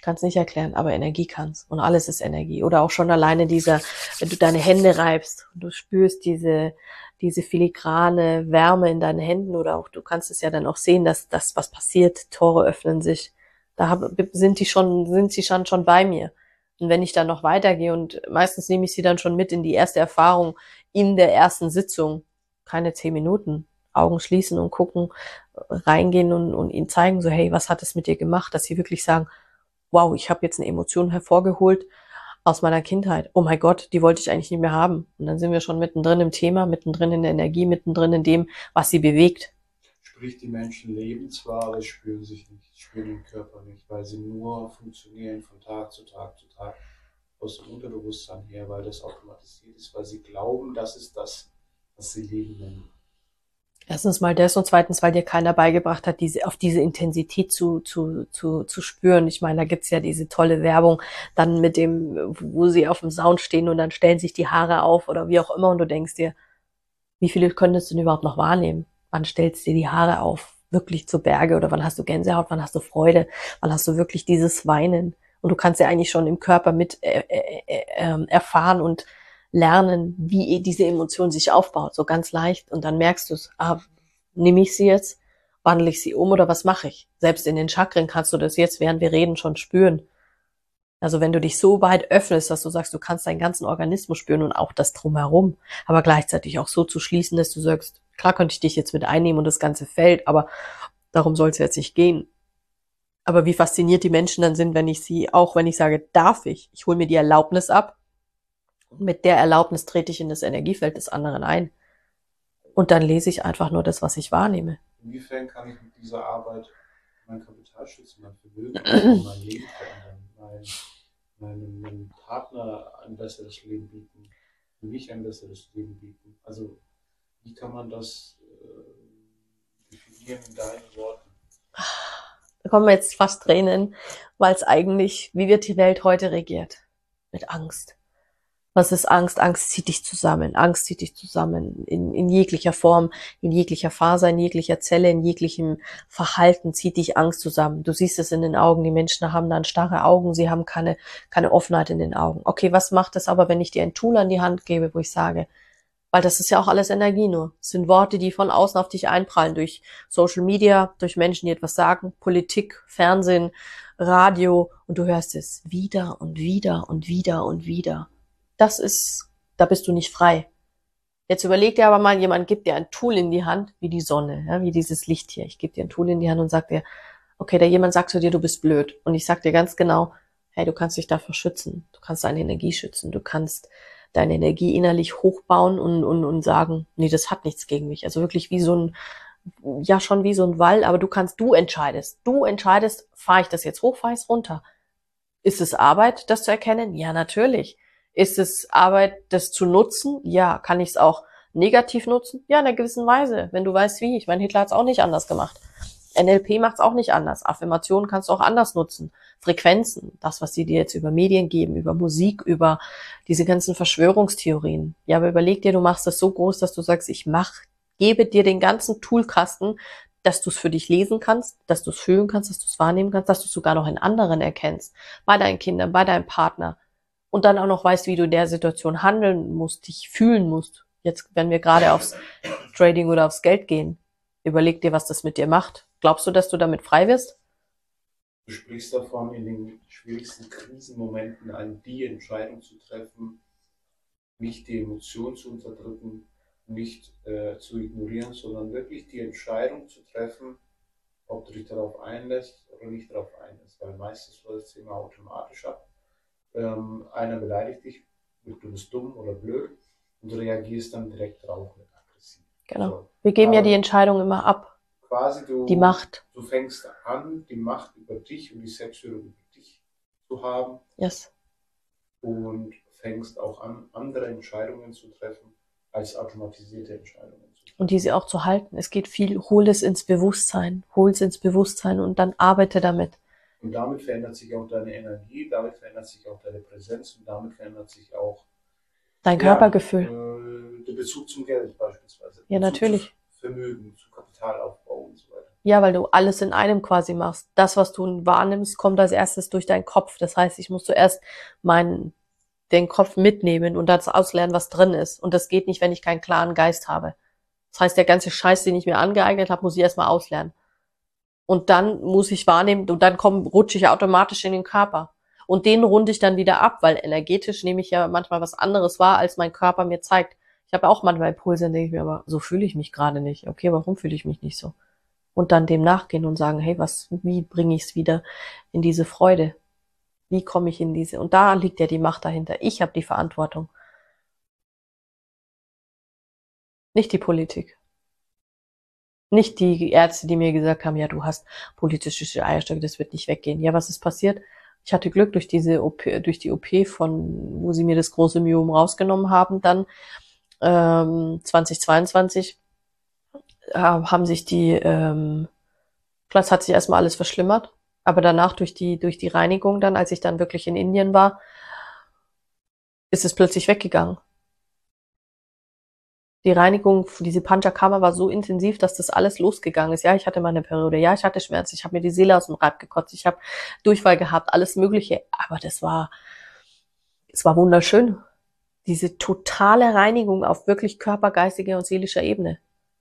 kann es nicht erklären, aber Energie kann's. Und alles ist Energie. Oder auch schon alleine wenn du deine Hände reibst und du spürst diese filigrane Wärme in deinen Händen, oder auch, du kannst es ja dann auch sehen, dass das, was passiert, Tore öffnen sich. Sind sie schon bei mir. Und wenn ich dann noch weitergehe, und meistens nehme ich sie dann schon mit in die erste Erfahrung in der ersten Sitzung, keine 10 Minuten, Augen schließen und gucken, reingehen und ihnen zeigen, so, hey, was hat es mit dir gemacht, dass sie wirklich sagen, wow, ich habe jetzt eine Emotion hervorgeholt aus meiner Kindheit. Oh mein Gott, die wollte ich eigentlich nicht mehr haben. Und dann sind wir schon mittendrin im Thema, mittendrin in der Energie, mittendrin in dem, was sie bewegt. Sprich, die Menschen leben zwar, aber spüren sich nicht, spüren den Körper nicht, weil sie nur funktionieren von Tag zu Tag zu Tag aus dem Unterbewusstsein her, weil das automatisiert ist, weil sie glauben, das ist das, was sie Leben nennen. Erstens mal das und zweitens, weil dir keiner beigebracht hat, auf diese Intensität zu spüren. Ich meine, da gibt's ja diese tolle Werbung dann mit dem, wo sie auf dem Sound stehen und dann stellen sich die Haare auf oder wie auch immer, und du denkst dir, wie viele könntest du denn überhaupt noch wahrnehmen? Wann stellst du dir die Haare auf? Wirklich zu Berge? Oder wann hast du Gänsehaut? Wann hast du Freude? Wann hast du wirklich dieses Weinen? Und du kannst ja eigentlich schon im Körper mit erfahren und lernen, wie diese Emotion sich aufbaut, so ganz leicht. Und dann merkst du es, nehme ich sie jetzt, wandle ich sie um oder was mache ich? Selbst in den Chakren kannst du das jetzt, während wir reden, schon spüren. Also wenn du dich so weit öffnest, dass du sagst, du kannst deinen ganzen Organismus spüren und auch das Drumherum, aber gleichzeitig auch so zu schließen, dass du sagst, klar könnte ich dich jetzt mit einnehmen und das ganze Feld, aber darum soll es jetzt nicht gehen. Aber wie fasziniert die Menschen dann sind, wenn ich sage, darf ich hole mir die Erlaubnis ab, und mit der Erlaubnis trete ich in das Energiefeld des anderen ein. Und dann lese ich einfach nur das, was ich wahrnehme. Inwiefern kann ich mit dieser Arbeit mein Kapital schützen, mein Vermögen, mein Leben verändern, meinem Partner ein besseres Leben bieten, für mich ein besseres Leben bieten? Also wie kann man das definieren in deinen Worten? Da kommen wir jetzt fast Tränen, weil es eigentlich, wie wird die Welt heute regiert? Mit Angst. Was ist Angst? Angst zieht dich zusammen. Angst zieht dich zusammen in jeglicher Form, in jeglicher Faser, in jeglicher Zelle, in jeglichem Verhalten zieht dich Angst zusammen. Du siehst es in den Augen. Die Menschen haben dann starre Augen. Sie haben keine Offenheit in den Augen. Okay, was macht es aber, wenn ich dir ein Tool an die Hand gebe, wo ich sage, weil das ist ja auch alles Energie nur. Es sind Worte, die von außen auf dich einprallen, durch Social Media, durch Menschen, die etwas sagen, Politik, Fernsehen, Radio, und du hörst es wieder und wieder und wieder und wieder. Da bist du nicht frei. Jetzt überleg dir aber mal, jemand gibt dir ein Tool in die Hand, wie die Sonne, ja, wie dieses Licht hier. Ich gebe dir ein Tool in die Hand und sag dir, okay, jemand sagt zu dir, du bist blöd. Und ich sag dir ganz genau, hey, du kannst dich davor schützen. Du kannst deine Energie schützen. Du kannst deine Energie innerlich hochbauen und sagen, nee, das hat nichts gegen mich. Also wirklich wie so schon wie so ein Wall, aber du entscheidest. Du entscheidest, fahre ich das jetzt hoch, fahre ich es runter. Ist es Arbeit, das zu erkennen? Ja, natürlich. Ist es Arbeit, das zu nutzen? Ja. Kann ich es auch negativ nutzen? Ja, in einer gewissen Weise, wenn du weißt wie. Ich meine, Hitler hat es auch nicht anders gemacht. NLP macht es auch nicht anders. Affirmationen kannst du auch anders nutzen. Frequenzen, das, was sie dir jetzt über Medien geben, über Musik, über diese ganzen Verschwörungstheorien. Ja, aber überleg dir, du machst das so groß, dass du sagst, gebe dir den ganzen Toolkasten, dass du es für dich lesen kannst, dass du es fühlen kannst, dass du es wahrnehmen kannst, dass du es sogar noch in anderen erkennst. Bei deinen Kindern, bei deinem Partner. Und dann auch noch weißt, wie du in der Situation handeln musst, dich fühlen musst. Jetzt, wenn wir gerade aufs Trading oder aufs Geld gehen, überleg dir, was das mit dir macht. Glaubst du, dass du damit frei wirst? Du sprichst davon, in den schwierigsten Krisenmomenten die Entscheidung zu treffen, nicht die Emotion zu unterdrücken, nicht zu ignorieren, sondern wirklich die Entscheidung zu treffen, ob du dich darauf einlässt oder nicht darauf einlässt. Weil meistens läuft es immer automatisch ab. Einer beleidigt dich, du bist dumm oder blöd, und du reagierst dann direkt drauf mit aggressiv. Genau. So. Wir geben ja die Entscheidung immer ab. Quasi die Macht. Du fängst an, die Macht über dich und die Selbstführung über dich zu haben. Yes. Und fängst auch an, andere Entscheidungen zu treffen, als automatisierte Entscheidungen zu treffen. Und diese auch zu halten. Es geht viel, hol es ins Bewusstsein und dann arbeite damit. Und damit verändert sich auch deine Energie, damit verändert sich auch deine Präsenz und damit verändert sich auch dein Körpergefühl. Der Bezug zum Geld beispielsweise. Ja, natürlich. Zu Vermögen, zu Kapitalaufbau und so weiter. Ja, weil du alles in einem quasi machst. Das, was du wahrnimmst, kommt als erstes durch deinen Kopf. Das heißt, ich muss zuerst den Kopf mitnehmen und das auslernen, was drin ist. Und das geht nicht, wenn ich keinen klaren Geist habe. Das heißt, der ganze Scheiß, den ich mir angeeignet habe, muss ich erstmal auslernen. Und dann muss ich wahrnehmen, und dann rutsche ich automatisch in den Körper. Und den runde ich dann wieder ab, weil energetisch nehme ich ja manchmal was anderes wahr, als mein Körper mir zeigt. Ich habe auch manchmal Impulse, dann denke ich mir, aber so fühle ich mich gerade nicht. Okay, warum fühle ich mich nicht so? Und dann dem nachgehen und sagen, hey, wie bringe ich es wieder in diese Freude? Wie komme ich in diese? Und da liegt ja die Macht dahinter. Ich habe die Verantwortung, nicht die Politik. Nicht die Ärzte, die mir gesagt haben, ja, du hast politische Eierstöcke, das wird nicht weggehen. Ja, was ist passiert? Ich hatte Glück durch die OP wo sie mir das große Myom rausgenommen haben, dann 2022 haben sich hat sich erstmal alles verschlimmert, aber danach durch die Reinigung dann, als ich dann wirklich in Indien war, ist es plötzlich weggegangen. Die Reinigung, diese Panchakarma war so intensiv, dass das alles losgegangen ist. Ja, ich hatte meine Periode, ja, ich hatte Schmerzen, ich habe mir die Seele aus dem Leib gekotzt, ich habe Durchfall gehabt, alles Mögliche, aber es war wunderschön. Diese totale Reinigung auf wirklich körpergeistiger und seelischer Ebene.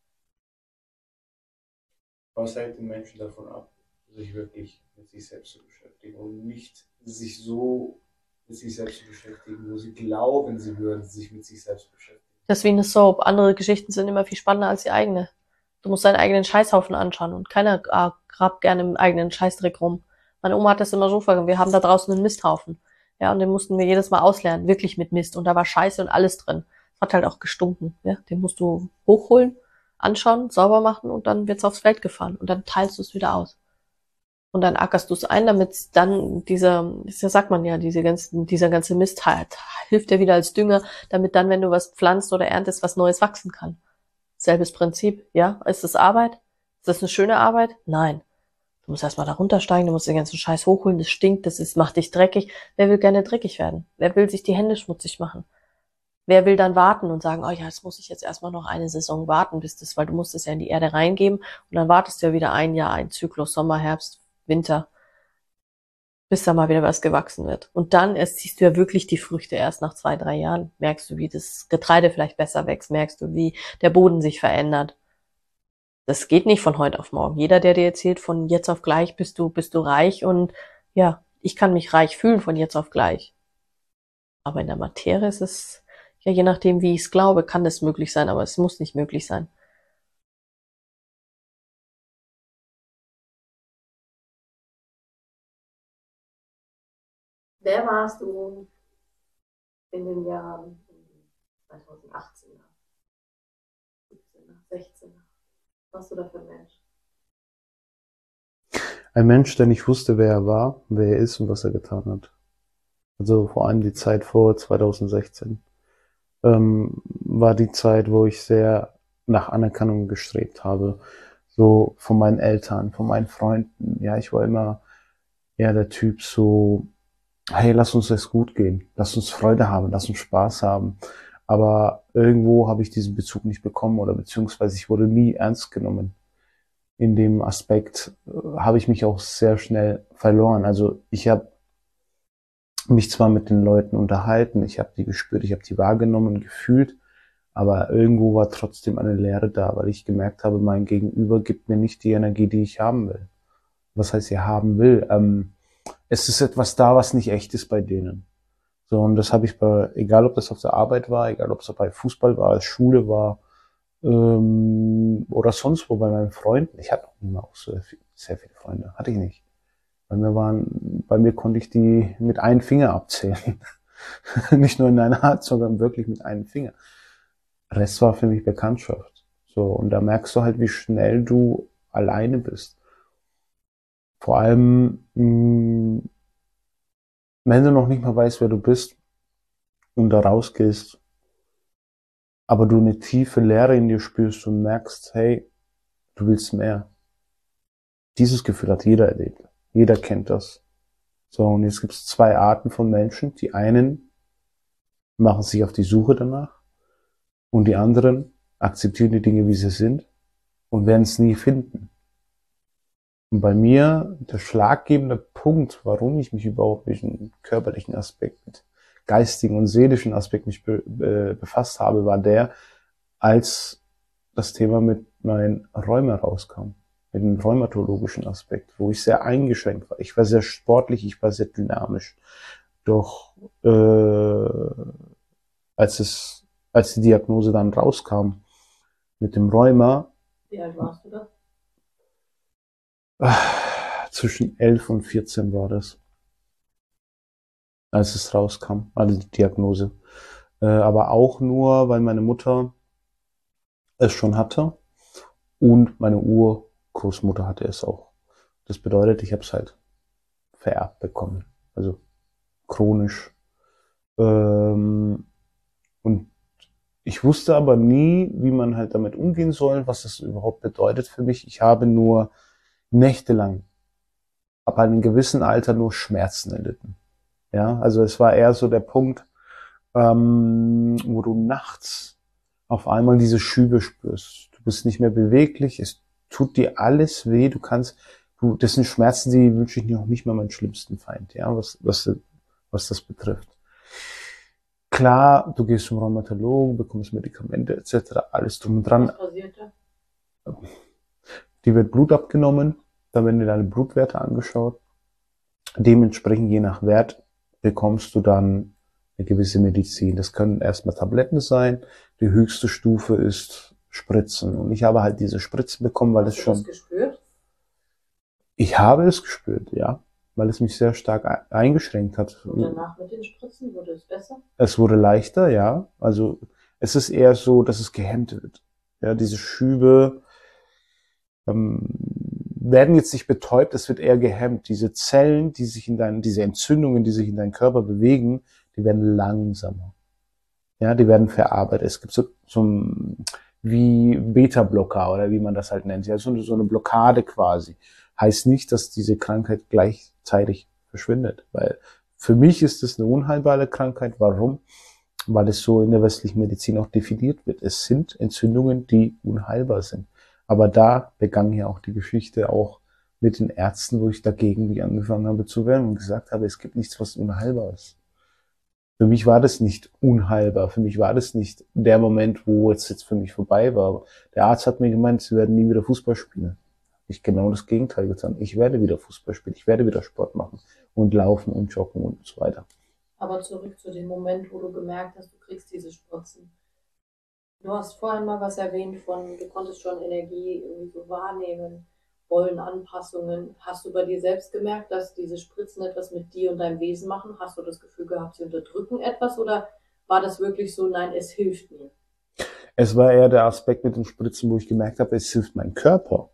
Was hält den Menschen davon ab, sich wirklich mit sich selbst zu beschäftigen und nicht sich so mit sich selbst zu beschäftigen, wo sie glauben, sie würden sich mit sich selbst beschäftigen? Das ist wie eine Soap. Andere Geschichten sind immer viel spannender als die eigene. Du musst deinen eigenen Scheißhaufen anschauen und keiner grabt gerne im eigenen Scheißdreck rum. Meine Oma hat das immer so vergangen. Wir haben da draußen einen Misthaufen. Ja, und den mussten wir jedes Mal auslernen. Wirklich mit Mist. Und da war Scheiße und alles drin. Hat halt auch gestunken. Ja, den musst du hochholen, anschauen, sauber machen und dann wird's aufs Feld gefahren. Und dann teilst du es wieder aus. Und dann ackerst du es ein, damit dann das sagt man ja, dieser ganze Mist halt, hilft dir wieder als Dünger, damit dann, wenn du was pflanzt oder erntest, was Neues wachsen kann. Selbes Prinzip, ja? Ist das Arbeit? Ist das eine schöne Arbeit? Nein. Du musst erstmal da runtersteigen, du musst den ganzen Scheiß hochholen, das stinkt, macht dich dreckig. Wer will gerne dreckig werden? Wer will sich die Hände schmutzig machen? Wer will dann warten und sagen, oh ja, das muss ich jetzt erstmal noch eine Saison warten, weil du musst es ja in die Erde reingeben und dann wartest du ja wieder ein Jahr, ein Zyklus, Sommer, Herbst, Winter, bis da mal wieder was gewachsen wird. Und dann erst siehst du ja wirklich die Früchte erst nach 2, 3 Jahren. Merkst du, wie das Getreide vielleicht besser wächst, merkst du, wie der Boden sich verändert. Das geht nicht von heute auf morgen. Jeder, der dir erzählt, von jetzt auf gleich bist du reich und ja, ich kann mich reich fühlen von jetzt auf gleich. Aber in der Materie ist es, ja, je nachdem, wie ich es glaube, kann das möglich sein, aber es muss nicht möglich sein. Wer warst du in den Jahren 2018er, 17er, 16er? Was warst du da für ein Mensch? Ein Mensch, der nicht wusste, wer er war, wer er ist und was er getan hat. Also vor allem die Zeit vor 2016 war die Zeit, wo ich sehr nach Anerkennung gestrebt habe. So von meinen Eltern, von meinen Freunden. Ja, ich war immer eher der Typ so, hey, lass uns es gut gehen, lass uns Freude haben, lass uns Spaß haben. Aber irgendwo habe ich diesen Bezug nicht bekommen oder beziehungsweise ich wurde nie ernst genommen. In dem Aspekt habe ich mich auch sehr schnell verloren. Also ich habe mich zwar mit den Leuten unterhalten, ich habe die gespürt, ich habe die wahrgenommen, gefühlt, aber irgendwo war trotzdem eine Leere da, weil ich gemerkt habe, mein Gegenüber gibt mir nicht die Energie, die ich haben will. Was heißt, ihr haben will? Es ist etwas da, was nicht echt ist bei denen. So, und das habe ich egal ob das auf der Arbeit war, egal ob es bei Fußball war, Schule war, oder sonst wo bei meinen Freunden. Ich hatte auch immer auch so sehr viele Freunde. Hatte ich nicht. Bei mir konnte ich die mit einem Finger abzählen. Nicht nur in einer Hand, sondern wirklich mit einem Finger. Rest war für mich Bekanntschaft. So, und da merkst du halt, wie schnell du alleine bist. Vor allem, wenn du noch nicht mal weißt, wer du bist und da rausgehst, aber du eine tiefe Leere in dir spürst und merkst, hey, du willst mehr. Dieses Gefühl hat jeder erlebt. Jeder kennt das. So, und jetzt gibt es 2 Arten von Menschen. Die einen machen sich auf die Suche danach und die anderen akzeptieren die Dinge, wie sie sind und werden es nie finden. Und bei mir der schlaggebende Punkt, warum ich mich überhaupt mit dem körperlichen Aspekt, mit geistigen und seelischen Aspekt mich befasst habe, war der, als das Thema mit meinem Rheuma rauskam, mit dem rheumatologischen Aspekt, wo ich sehr eingeschränkt war. Ich war sehr sportlich, ich war sehr dynamisch. Doch als die Diagnose dann rauskam mit dem Rheuma, Wie alt warst du da? zwischen 11 und 14 war das, als es rauskam, also die Diagnose. Aber auch nur, weil meine Mutter es schon hatte und meine Urgroßmutter hatte es auch. Das bedeutet, ich habe es halt vererbt bekommen, also chronisch. Und ich wusste aber nie, wie man halt damit umgehen soll, was das überhaupt bedeutet für mich. Ich habe nur nächtelang, ab einem gewissen Alter, nur Schmerzen erlitten. Ja, also es war eher so der Punkt, wo du nachts auf einmal diese Schübe spürst. Du bist nicht mehr beweglich, es tut dir alles weh, das sind Schmerzen, die wünsche ich noch nicht mal meinen schlimmsten Feind, ja, was das betrifft. Klar, du gehst zum Rheumatologen, bekommst Medikamente etc., alles drum und dran. Was passierte? Die wird Blut abgenommen, dann werden dir deine Blutwerte angeschaut. Dementsprechend, je nach Wert, bekommst du dann eine gewisse Medizin. Das können erstmal Tabletten sein. Die höchste Stufe ist Spritzen. Und ich habe halt diese Spritzen bekommen, weil es schon... Hast du das gespürt? Ich habe es gespürt, ja. Weil es mich sehr stark eingeschränkt hat. Und danach mit den Spritzen wurde es besser? Es wurde leichter, ja. Also es ist eher so, dass es gehemmt wird. Ja, diese Schübe werden jetzt nicht betäubt, es wird eher gehemmt. Diese Zellen, diese Entzündungen, die sich in deinen Körper bewegen, die werden langsamer. Ja, die werden verarbeitet. Es gibt so wie Beta-Blocker oder wie man das halt nennt. Ja, so eine Blockade quasi. Heißt nicht, dass diese Krankheit gleichzeitig verschwindet. Weil für mich ist es eine unheilbare Krankheit. Warum? Weil es so in der westlichen Medizin auch definiert wird. Es sind Entzündungen, die unheilbar sind. Aber da begann ja auch die Geschichte auch mit den Ärzten, wo ich dagegen mich angefangen habe zu wehren und gesagt habe, es gibt nichts, was unheilbar ist. Für mich war das nicht unheilbar. Für mich war das nicht der Moment, wo es jetzt für mich vorbei war. Der Arzt hat mir gemeint, sie werden nie wieder Fußball spielen. Ich genau das Gegenteil getan. Ich werde wieder Fußball spielen. Ich werde wieder Sport machen und laufen und joggen und so weiter. Aber zurück zu dem Moment, wo du gemerkt hast, du kriegst diese Spritzen. Du hast vorhin mal was erwähnt du konntest schon Energie irgendwie so wahrnehmen, Rollenanpassungen. Hast du bei dir selbst gemerkt, dass diese Spritzen etwas mit dir und deinem Wesen machen? Hast du das Gefühl gehabt, sie unterdrücken etwas oder war das wirklich so, nein, es hilft mir? Es war eher der Aspekt mit den Spritzen, wo ich gemerkt habe, es hilft meinem Körper.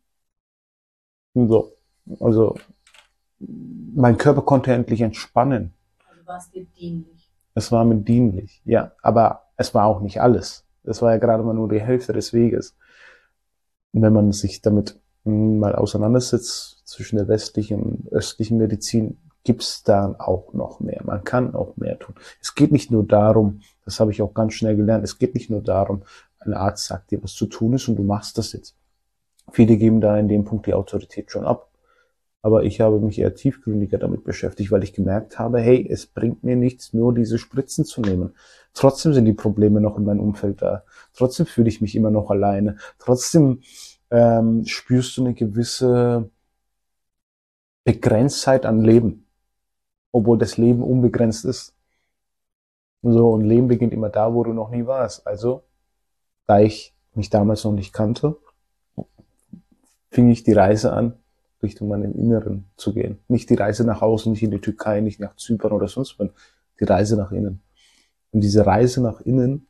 So. Also, mein Körper konnte endlich entspannen. Also war es dir dienlich? Es war mir dienlich, ja. Aber es war auch nicht alles. Das war ja gerade mal nur die Hälfte des Weges. Und wenn man sich damit mal auseinandersetzt, zwischen der westlichen und östlichen Medizin, gibt's da auch noch mehr. Man kann auch mehr tun. Es geht nicht nur darum, das habe ich auch ganz schnell gelernt, es geht nicht nur darum, ein Arzt sagt dir, was zu tun ist und du machst das jetzt. Viele geben da in dem Punkt die Autorität schon ab. Aber ich habe mich eher tiefgründiger damit beschäftigt, weil ich gemerkt habe, hey, es bringt mir nichts, nur diese Spritzen zu nehmen. Trotzdem sind die Probleme noch in meinem Umfeld da. Trotzdem fühle ich mich immer noch alleine. Trotzdem spürst du eine gewisse Begrenztheit an Leben, obwohl das Leben unbegrenzt ist. So, und Leben beginnt immer da, wo du noch nie warst. Also, da ich mich damals noch nicht kannte, fing ich die Reise an, Richtung meinem Inneren zu gehen. Nicht die Reise nach außen, nicht in die Türkei, nicht nach Zypern oder sonst wo, die Reise nach innen. Und diese Reise nach innen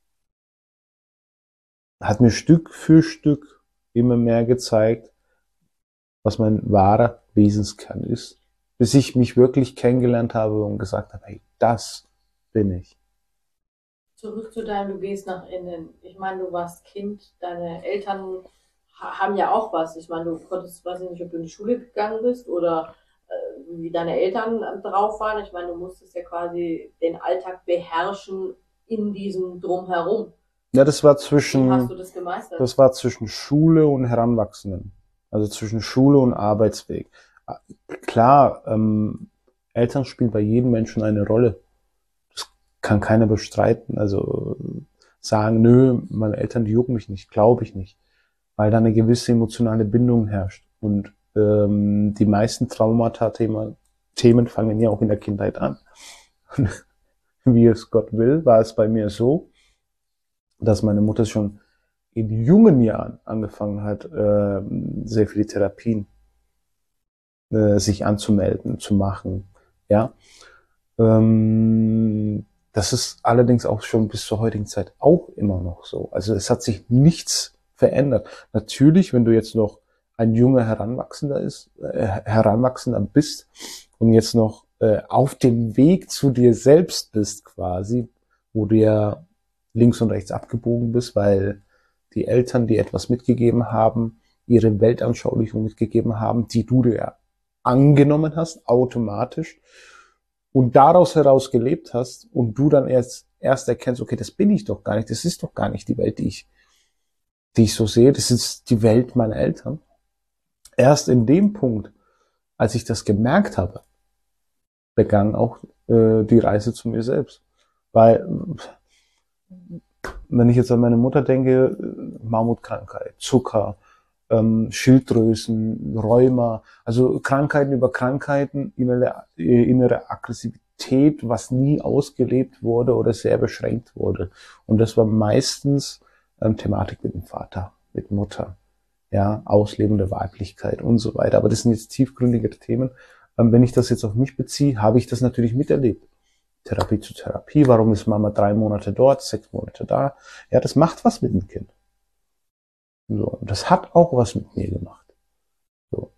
hat mir Stück für Stück immer mehr gezeigt, was mein wahrer Wesenskern ist, bis ich mich wirklich kennengelernt habe und gesagt habe, hey, das bin ich. Zurück zu deinem, du gehst nach innen. Ich meine, du warst Kind, deine Eltern haben ja auch was. Ich meine, du konntest, weiß ich nicht, ob du in die Schule gegangen bist oder wie deine Eltern drauf waren. Ich meine, du musstest ja quasi den Alltag beherrschen in diesem Drumherum. Ja, Wie hast du das gemeistert? das war zwischen Schule und Heranwachsenden. Also zwischen Schule und Arbeitsweg. Klar, Eltern spielen bei jedem Menschen eine Rolle. Das kann keiner bestreiten. Also sagen, nö, meine Eltern, die jucken mich nicht, glaube ich nicht. Weil da eine gewisse emotionale Bindung herrscht. Und die meisten Traumata-Themen fangen ja auch in der Kindheit an. Und wie es Gott will, war es bei mir so, dass meine Mutter schon in jungen Jahren angefangen hat, sehr viele Therapien sich anzumelden, zu machen. Ja, das ist allerdings auch schon bis zur heutigen Zeit auch immer noch so. Also es hat sich nichts verändert. Natürlich, wenn du jetzt noch ein junger Heranwachsender bist und jetzt noch auf dem Weg zu dir selbst bist quasi, wo du ja links und rechts abgebogen bist, weil die Eltern dir etwas mitgegeben haben, ihre Weltanschaulichung mitgegeben haben, die du dir angenommen hast, automatisch, und daraus heraus gelebt hast und du dann erst erkennst, okay, das bin ich doch gar nicht, das ist doch gar nicht die Welt, die ich so sehe, das ist die Welt meiner Eltern. Erst in dem Punkt, als ich das gemerkt habe, begann auch die Reise zu mir selbst. Weil, wenn ich jetzt an meine Mutter denke, Mammutkrankheit, Zucker, Schilddrüsen, Rheuma, also Krankheiten über Krankheiten, innere Aggressivität, was nie ausgelebt wurde oder sehr beschränkt wurde. Und das war meistens Thematik mit dem Vater, mit Mutter, ja, auslebende Weiblichkeit und so weiter. Aber das sind jetzt tiefgründige Themen. Wenn ich das jetzt auf mich beziehe, habe ich das natürlich miterlebt. Therapie zu Therapie, warum ist Mama 3 Monate dort, 6 Monate da? Ja, das macht was mit dem Kind. So, und das hat auch was mit mir gemacht. So.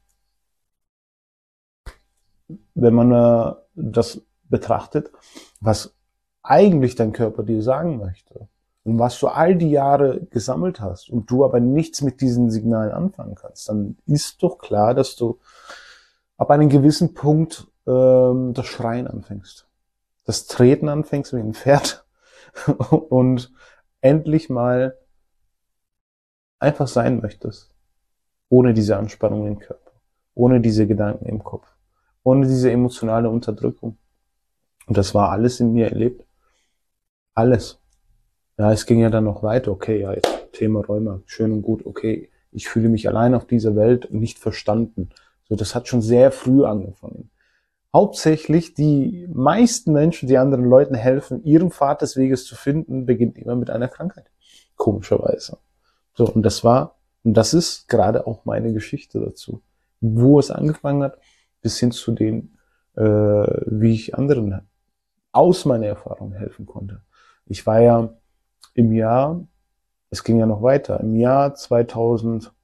Wenn man das betrachtet, was eigentlich dein Körper dir sagen möchte und was du all die Jahre gesammelt hast und du aber nichts mit diesen Signalen anfangen kannst, dann ist doch klar, dass du ab einem gewissen Punkt das Schreien anfängst, das Treten anfängst wie ein Pferd und endlich mal einfach sein möchtest, ohne diese Anspannung im Körper, ohne diese Gedanken im Kopf, ohne diese emotionale Unterdrückung. Und das war alles in mir erlebt. Alles. Ja, es ging ja dann noch weiter. Okay, ja, jetzt Thema Rheuma, schön und gut. Okay, ich fühle mich allein auf dieser Welt nicht verstanden. So, das hat schon sehr früh angefangen. Hauptsächlich die meisten Menschen, die anderen Leuten helfen, ihren Pfad des Weges zu finden, beginnt immer mit einer Krankheit. Komischerweise. So, und das ist gerade auch meine Geschichte dazu. Wo es angefangen hat, bis hin zu den, wie ich anderen aus meiner Erfahrung helfen konnte. Ich war ja es ging ja noch weiter, im Jahr 2016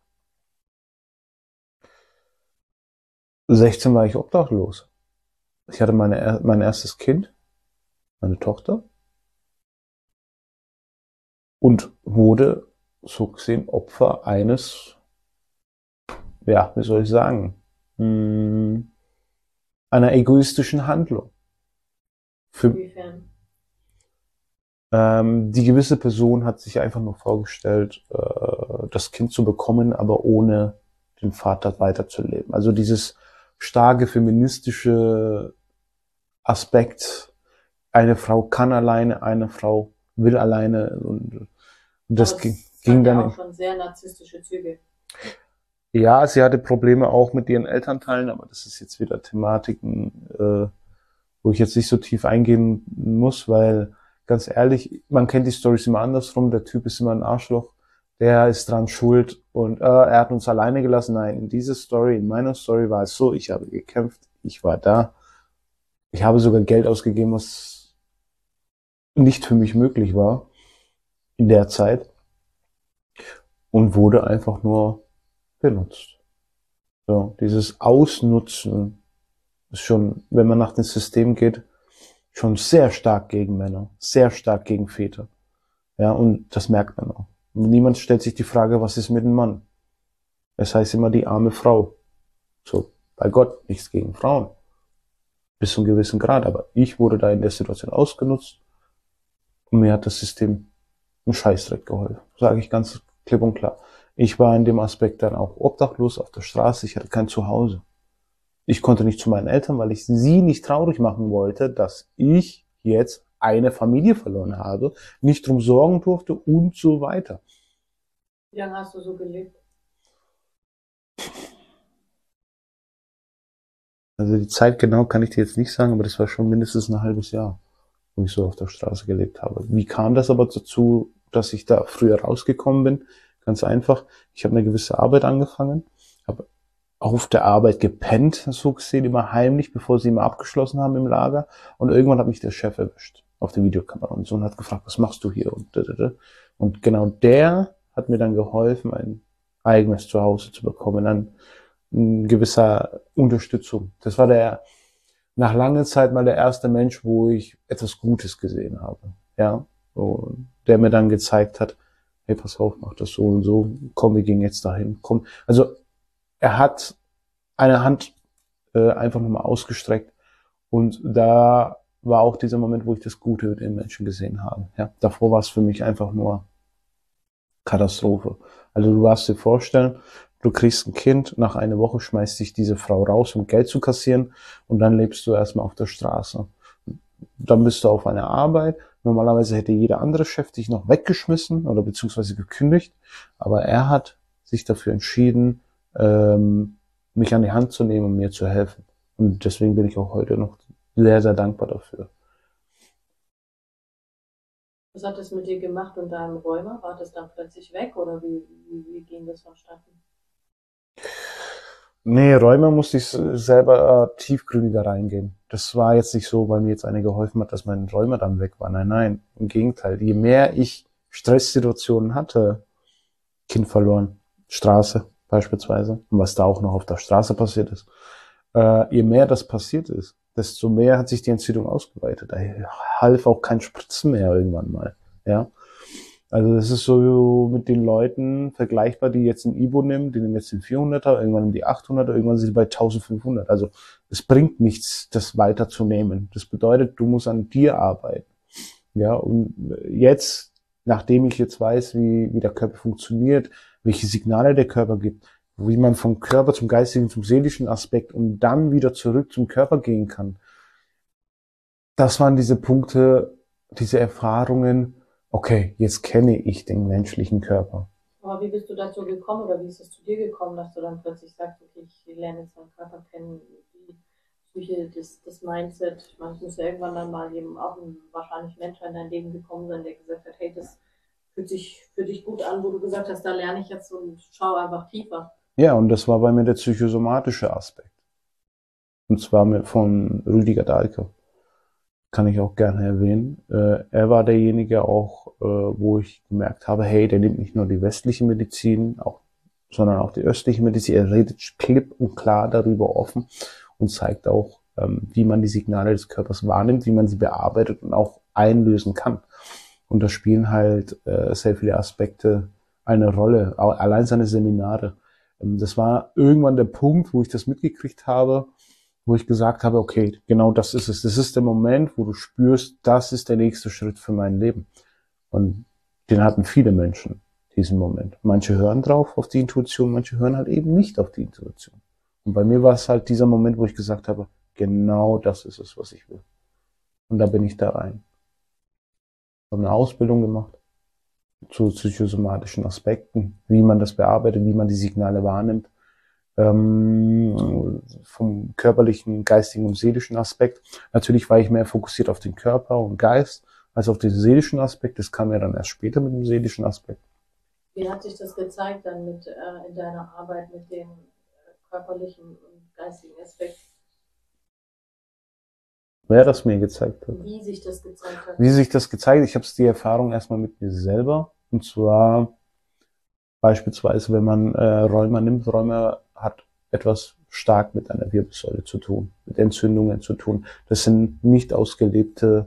war ich obdachlos. Ich hatte mein erstes Kind, meine Tochter, und wurde so gesehen Opfer eines, ja, wie soll ich sagen, einer egoistischen Handlung. Inwiefern? Die gewisse Person hat sich einfach nur vorgestellt, das Kind zu bekommen, aber ohne den Vater weiterzuleben. Also dieses starke feministische Aspekt, eine Frau kann alleine, eine Frau will alleine, und das ging dann auch schon sehr narzisstische Züge. Ja, sie hatte Probleme auch mit ihren Elternteilen, aber das ist jetzt wieder Thematiken, wo ich jetzt nicht so tief eingehen muss, weil ganz ehrlich, man kennt die Storys immer andersrum, der Typ ist immer ein Arschloch, der ist dran schuld und er hat uns alleine gelassen. Nein, in meiner Story war es so, ich habe gekämpft, ich war da, ich habe sogar Geld ausgegeben, was nicht für mich möglich war in der Zeit, und wurde einfach nur benutzt. So, dieses Ausnutzen ist schon, wenn man nach dem System geht, schon sehr stark gegen Männer, sehr stark gegen Väter. Ja, und das merkt man auch. Niemand stellt sich die Frage, was ist mit dem Mann? Es heißt immer die arme Frau. So, bei Gott, nichts gegen Frauen. Bis zu einem gewissen Grad. Aber ich wurde da in der Situation ausgenutzt und mir hat das System einen Scheißdreck geholfen. Sage ich ganz klipp und klar. Ich war in dem Aspekt dann auch obdachlos auf der Straße. Ich hatte kein Zuhause. Ich konnte nicht zu meinen Eltern, weil ich sie nicht traurig machen wollte, dass ich jetzt eine Familie verloren habe, nicht drum sorgen durfte und so weiter. Wie lange hast du so gelebt? Also die Zeit genau kann ich dir jetzt nicht sagen, aber das war schon mindestens ein halbes Jahr, wo ich so auf der Straße gelebt habe. Wie kam das aber dazu, dass ich da früher rausgekommen bin? Ganz einfach. Ich habe eine gewisse Arbeit angefangen, habe auf der Arbeit gepennt, so gesehen, immer heimlich, bevor sie immer abgeschlossen haben im Lager. Und irgendwann hat mich der Chef erwischt auf der Videokamera und so und hat gefragt, was machst du hier? Und genau der hat mir dann geholfen, ein eigenes Zuhause zu bekommen, dann in gewisser Unterstützung. Das war nach langer Zeit mal der erste Mensch, wo ich etwas Gutes gesehen habe. Ja, und der mir dann gezeigt hat, hey, pass auf, mach das so und so, komm, wir gehen jetzt dahin, komm. Also er hat eine Hand einfach nochmal ausgestreckt und da war auch dieser Moment, wo ich das Gute in den Menschen gesehen habe. Ja, davor war es für mich einfach nur Katastrophe. Also du darfst dir vorstellen, du kriegst ein Kind, nach einer Woche schmeißt dich diese Frau raus, um Geld zu kassieren und dann lebst du erstmal auf der Straße. Dann bist du auf einer Arbeit. Normalerweise hätte jeder andere Chef dich noch weggeschmissen oder beziehungsweise gekündigt, aber er hat sich dafür entschieden, mich an die Hand zu nehmen und mir zu helfen. Und deswegen bin ich auch heute noch sehr, sehr dankbar dafür. Was hat das mit dir gemacht und deinem Rheuma? War das dann plötzlich weg oder wie ging das vonstatten? Nee, Rheuma musste ich selber tiefgründiger reingehen. Das war jetzt nicht so, weil mir jetzt einer geholfen hat, dass mein Rheuma dann weg war. Nein, nein, im Gegenteil. Je mehr ich Stresssituationen hatte, Kind verloren, Straße beispielsweise, und was da auch noch auf der Straße passiert ist, je mehr das passiert ist, desto mehr hat sich die Entzündung ausgeweitet. Da half auch kein Spritzen mehr irgendwann mal. Ja, also das ist so mit den Leuten vergleichbar, die jetzt ein Ibo nehmen, die nehmen jetzt den 400er, irgendwann die 800er, irgendwann sind sie bei 1500. Also es bringt nichts, das weiterzunehmen. Das bedeutet, du musst an dir arbeiten. Ja, und jetzt, nachdem ich jetzt weiß, wie der Körper funktioniert, welche Signale der Körper gibt, wie man vom Körper zum geistigen, zum seelischen Aspekt und dann wieder zurück zum Körper gehen kann, das waren diese Punkte, diese Erfahrungen, okay, jetzt kenne ich den menschlichen Körper. Aber wie bist du dazu gekommen oder wie ist es zu dir gekommen, dass du dann plötzlich sagst, okay, ich lerne jetzt meinen Körper kennen, die Psyche, das Mindset. Ich meine, es muss ja irgendwann dann mal eben auch ein wahrscheinlich Mensch in dein Leben gekommen sein, der gesagt hat, hey, das fühlt sich für dich gut an, wo du gesagt hast, da lerne ich jetzt und schau einfach tiefer. Ja, und das war bei mir der psychosomatische Aspekt. Und zwar von Rüdiger Dahlke. Kann ich auch gerne erwähnen. Er war derjenige auch, wo ich gemerkt habe, hey, der nimmt nicht nur die westliche Medizin, sondern auch die östliche Medizin. Er redet klipp und klar darüber offen und zeigt auch, wie man die Signale des Körpers wahrnimmt, wie man sie bearbeitet und auch einlösen kann. Und da spielen halt sehr viele Aspekte eine Rolle, allein seine Seminare. Das war irgendwann der Punkt, wo ich das mitgekriegt habe, wo ich gesagt habe, okay, genau das ist es. Das ist der Moment, wo du spürst, das ist der nächste Schritt für mein Leben. Und den hatten viele Menschen, diesen Moment. Manche hören drauf auf die Intuition, manche hören halt eben nicht auf die Intuition. Und bei mir war es halt dieser Moment, wo ich gesagt habe, genau das ist es, was ich will. Und da bin ich da rein. Ich habe eine Ausbildung gemacht zu psychosomatischen Aspekten, wie man das bearbeitet, wie man die Signale wahrnimmt, vom körperlichen, geistigen und seelischen Aspekt. Natürlich war ich mehr fokussiert auf den Körper und Geist als auf den seelischen Aspekt. Das kam ja dann erst später mit dem seelischen Aspekt. Wie hat sich das gezeigt dann in deiner Arbeit mit dem körperlichen und geistigen Aspekt? Wer das mir gezeigt hat. Wie sich das gezeigt hat? Wie sich das gezeigt hat, ich habe die Erfahrung erstmal mit mir selber. Und zwar beispielsweise, wenn man Rheuma nimmt. Rheuma hat etwas stark mit einer Wirbelsäule zu tun, mit Entzündungen zu tun. Das sind nicht ausgelebtes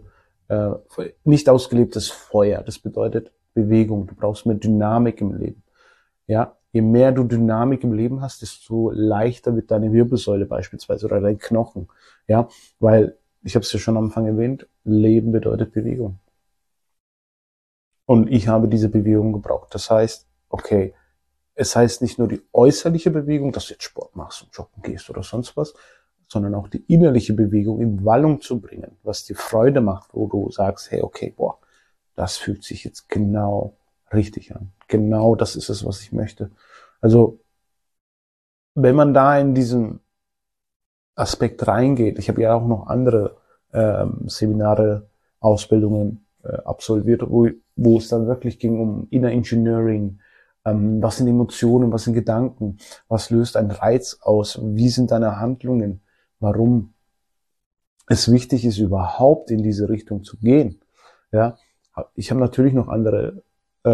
Feuer. Das bedeutet Bewegung. Du brauchst mehr Dynamik im Leben. Ja, je mehr du Dynamik im Leben hast, desto leichter wird deine Wirbelsäule beispielsweise oder dein Knochen. Ja, weil ich habe es ja schon am Anfang erwähnt, Leben bedeutet Bewegung. Und ich habe diese Bewegung gebraucht. Das heißt, okay, es heißt nicht nur die äußerliche Bewegung, dass du jetzt Sport machst und joggen gehst oder sonst was, sondern auch die innerliche Bewegung in Wallung zu bringen, was dir Freude macht, wo du sagst, hey, okay, boah, das fühlt sich jetzt genau richtig an. Genau das ist es, was ich möchte. Also, wenn man da in diesen Aspekt reingeht, ich habe ja auch noch andere Seminare, Ausbildungen absolviert, wo es dann wirklich ging um Inner Engineering, was sind Emotionen, was sind Gedanken, was löst ein Reiz aus, wie sind deine Handlungen, warum es wichtig ist, überhaupt in diese Richtung zu gehen. Ja, ich habe natürlich noch andere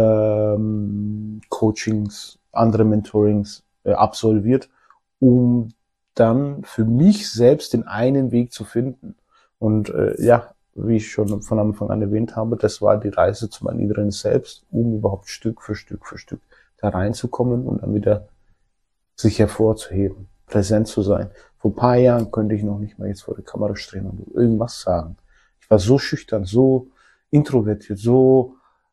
Coachings, andere Mentorings absolviert, um dann für mich selbst den einen Weg zu finden. Und ja, wie ich schon von Anfang an erwähnt habe, das war die Reise zu meinem inneren Selbst, um überhaupt Stück für Stück da reinzukommen und dann wieder sich hervorzuheben, präsent zu sein. Vor ein paar Jahren könnte ich noch nicht mal jetzt vor der Kamera stehen und irgendwas sagen. Ich war so schüchtern, so introvertiert, so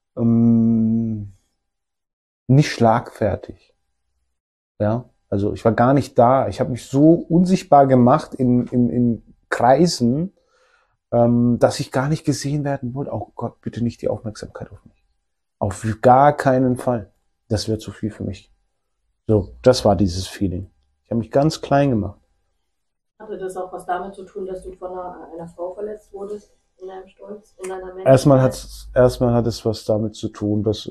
nicht schlagfertig. Ja, also ich war gar nicht da. Ich habe mich so unsichtbar gemacht in Kreisen, dass ich gar nicht gesehen werden wollte. Oh Gott, bitte nicht die Aufmerksamkeit auf mich. Auf gar keinen Fall. Das wäre zu viel für mich. So, das war dieses Feeling. Ich habe mich ganz klein gemacht. Hatte das auch was damit zu tun, dass du von einer Frau verletzt wurdest in deinem Stolz, in deiner Männlichkeit? Erstmal hat es was damit zu tun, dass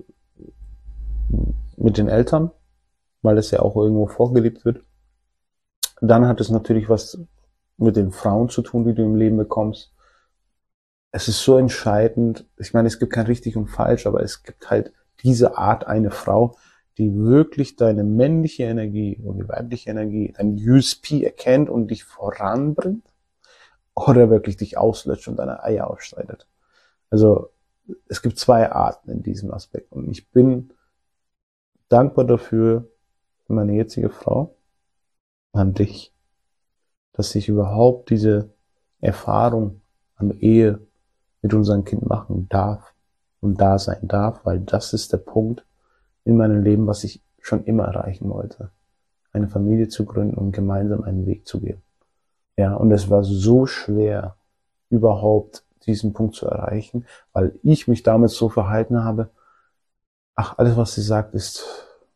mit den Eltern, weil es ja auch irgendwo vorgelebt wird. Dann hat es natürlich was mit den Frauen zu tun, die du im Leben bekommst. Es ist so entscheidend. Ich meine, es gibt kein richtig und falsch, aber es gibt halt diese Art eine Frau, die wirklich deine männliche Energie und die weibliche Energie, dein USP erkennt und dich voranbringt oder wirklich dich auslöscht und deine Eier ausschneidet. Also es gibt zwei Arten in diesem Aspekt und ich bin dankbar dafür, für meine jetzige Frau, an dich, dass ich überhaupt diese Erfahrung an Ehe mit unserem Kind machen darf und da sein darf, weil das ist der Punkt in meinem Leben, was ich schon immer erreichen wollte. Eine Familie zu gründen und gemeinsam einen Weg zu gehen. Ja, und es war so schwer, überhaupt diesen Punkt zu erreichen, weil ich mich damit so verhalten habe, ach, alles, was sie sagt, ist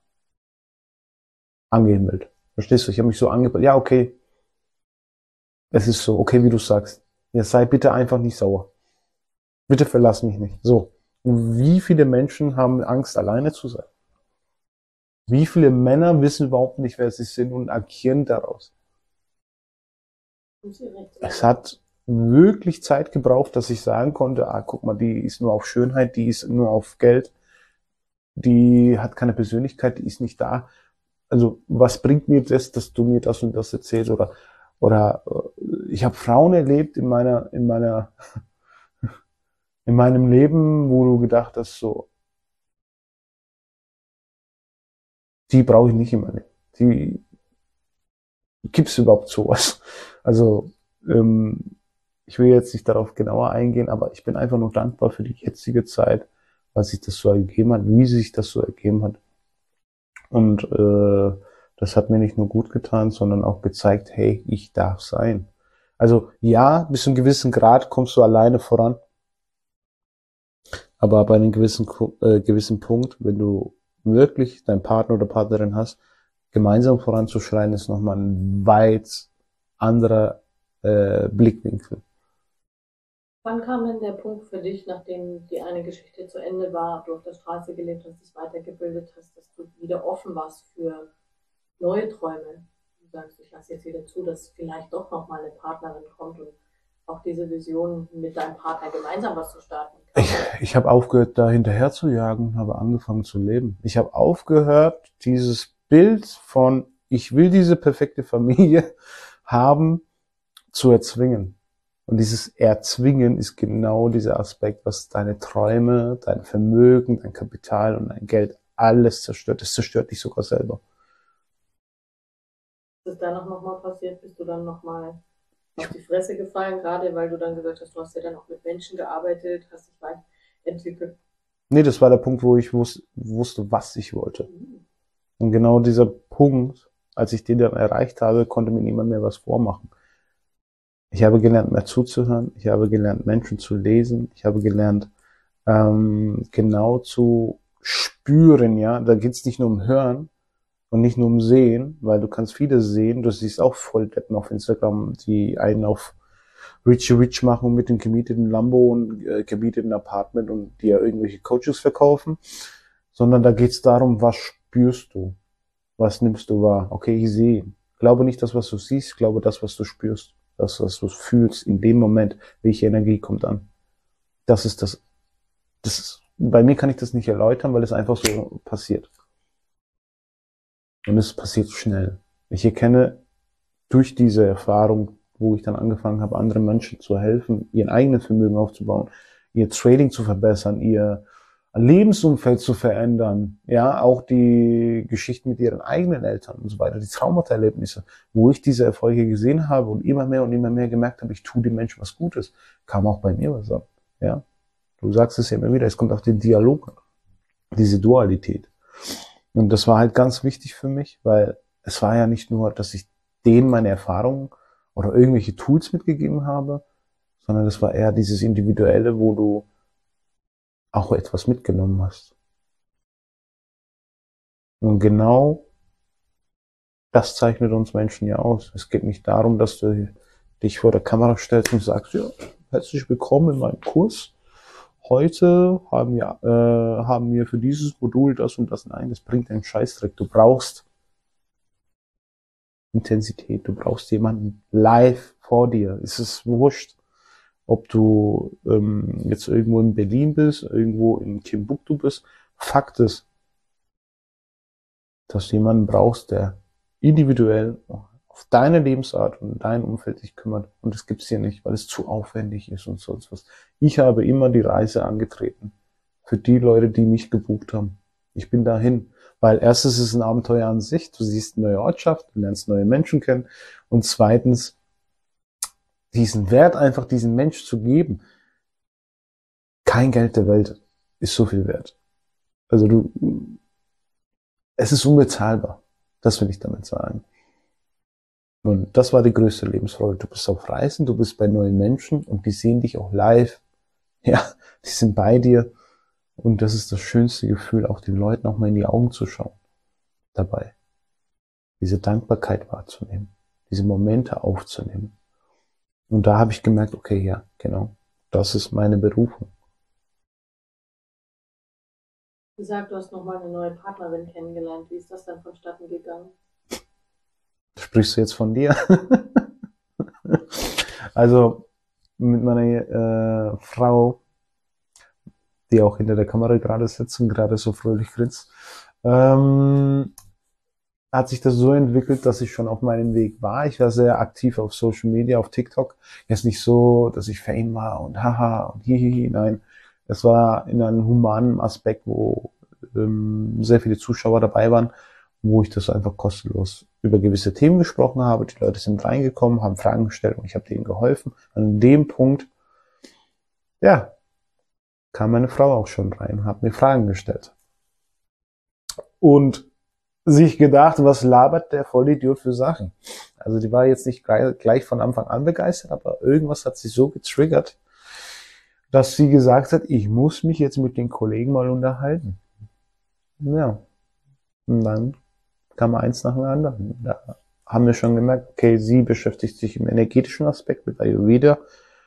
angehimmelt. Verstehst du? Ich habe mich so angehimmelt. Ja, okay, es ist so, okay, wie du sagst. Ja, sei bitte einfach nicht sauer. Bitte verlass mich nicht. So. Und wie viele Menschen haben Angst, alleine zu sein? Wie viele Männer wissen überhaupt nicht, wer sie sind und agieren daraus? Es hat wirklich Zeit gebraucht, dass ich sagen konnte, ah, guck mal, die ist nur auf Schönheit, die ist nur auf Geld, die hat keine Persönlichkeit, die ist nicht da. Also was bringt mir das, dass du mir das und das erzählst? Oder ich habe Frauen erlebt in meinem Leben, wo du gedacht hast, so, die brauche ich nicht in meinem Leben. Die gibt's überhaupt sowas? Also ich will jetzt nicht darauf genauer eingehen, aber ich bin einfach nur dankbar für die jetzige Zeit, was sich das so ergeben hat, wie sich das so ergeben hat. Und das hat mir nicht nur gut getan, sondern auch gezeigt, hey, ich darf sein. Also ja, bis zu einem gewissen Grad kommst du alleine voran. Aber bei einem gewissen Punkt, wenn du wirklich deinen Partner oder Partnerin hast, gemeinsam voranzuschreiten, ist nochmal ein weit anderer Blickwinkel. Wann kam denn der Punkt für dich, nachdem die eine Geschichte zu Ende war, du auf der Straße gelebt hast, dich weitergebildet hast, dass du wieder offen warst für neue Träume? Du sagst, ich lasse jetzt wieder zu, dass vielleicht doch nochmal eine Partnerin kommt und auch diese Vision mit deinem Partner gemeinsam was zu starten kann. Ich habe aufgehört, da hinterher zu jagen und habe angefangen zu leben. Ich habe aufgehört, dieses Bild von, ich will diese perfekte Familie haben, zu erzwingen. Und dieses Erzwingen ist genau dieser Aspekt, was deine Träume, dein Vermögen, dein Kapital und dein Geld alles zerstört. Es zerstört dich sogar selber. Ist es dann nochmal passiert? Bist du dann nochmal auf die Fresse gefallen, gerade weil du dann gesagt hast, du hast ja dann auch mit Menschen gearbeitet, hast dich weiterentwickelt? Nee, das war der Punkt, wo ich wusste, was ich wollte. Und genau dieser Punkt, als ich den dann erreicht habe, konnte mir niemand mehr was vormachen. Ich habe gelernt, mehr zuzuhören. Ich habe gelernt, Menschen zu lesen. Ich habe gelernt, genau zu spüren, ja. Da geht's nicht nur um Hören und nicht nur um Sehen, weil du kannst viele sehen. Du siehst auch Volldeppen auf Instagram, die einen auf Rich machen mit dem gemieteten Lambo und gemieteten Apartment und die ja irgendwelche Coaches verkaufen, sondern da geht's darum, was spürst du? Was nimmst du wahr? Okay, ich sehe. Glaube nicht das, was du siehst, glaube das, was du spürst. Das, was du fühlst in dem Moment, welche Energie kommt an. Das ist bei mir kann ich das nicht erläutern, weil es einfach so passiert. Und es passiert schnell. Ich erkenne durch diese Erfahrung, wo ich dann angefangen habe, anderen Menschen zu helfen, ihr eigenes Vermögen aufzubauen, ihr Trading zu verbessern, ihr Lebensumfeld zu verändern, ja, auch die Geschichten mit ihren eigenen Eltern und so weiter, die Traumata-Erlebnisse, wo ich diese Erfolge gesehen habe und immer mehr gemerkt habe, ich tue dem Menschen was Gutes, kam auch bei mir was an, ja. Du sagst es ja immer wieder, es kommt auf den Dialog an, diese Dualität. Und das war halt ganz wichtig für mich, weil es war ja nicht nur, dass ich denen meine Erfahrungen oder irgendwelche Tools mitgegeben habe, sondern es war eher dieses Individuelle, wo du auch etwas mitgenommen hast. Und genau das zeichnet uns Menschen ja aus. Es geht nicht darum, dass du dich vor der Kamera stellst und sagst, ja, herzlich willkommen in meinem Kurs. Heute haben wir für dieses Modul das und das. Nein, das bringt einen Scheißdreck. Du brauchst Intensität. Du brauchst jemanden live vor dir. Es ist wurscht, ob du jetzt irgendwo in Berlin bist, irgendwo in Timbuktu bist. Fakt ist, dass du jemanden brauchst, der individuell auf deine Lebensart und dein Umfeld sich kümmert. Und das gibt's hier nicht, weil es zu aufwendig ist und sonst was. Ich habe immer die Reise angetreten für die Leute, die mich gebucht haben. Ich bin dahin, weil erstens ist es ein Abenteuer an sich. Du siehst eine neue Ortschaft, du lernst neue Menschen kennen. Und zweitens, diesen Wert einfach diesen Mensch zu geben. Kein Geld der Welt ist so viel wert. Also es ist unbezahlbar. Das will ich damit sagen. Und das war die größte Lebensfreude. Du bist auf Reisen, du bist bei neuen Menschen und die sehen dich auch live. Ja, die sind bei dir. Und das ist das schönste Gefühl, auch den Leuten auch mal in die Augen zu schauen dabei. Diese Dankbarkeit wahrzunehmen, diese Momente aufzunehmen. Und da habe ich gemerkt, okay, ja, genau, das ist meine Berufung. Du sagst, du hast nochmal eine neue Partnerin kennengelernt. Wie ist das dann vonstatten gegangen? Sprichst du jetzt von dir? Also mit meiner Frau, die auch hinter der Kamera gerade sitzt und gerade so fröhlich grinst, hat sich das so entwickelt, dass ich schon auf meinem Weg war. Ich war sehr aktiv auf Social Media, auf TikTok. Jetzt nicht so, dass ich Fame war und haha und hihihi, nein. Es war in einem humanen Aspekt, wo sehr viele Zuschauer dabei waren, wo ich das einfach kostenlos über gewisse Themen gesprochen habe. Die Leute sind reingekommen, haben Fragen gestellt und ich habe denen geholfen. An dem Punkt, ja, kam meine Frau auch schon rein, hat mir Fragen gestellt. Und sich gedacht, was labert der Vollidiot für Sachen? Also die war jetzt nicht gleich von Anfang an begeistert, aber irgendwas hat sie so getriggert, dass sie gesagt hat, ich muss mich jetzt mit den Kollegen mal unterhalten. Ja, und dann kam eins nach dem anderen. Da haben wir schon gemerkt, okay, sie beschäftigt sich im energetischen Aspekt mit Ayurveda,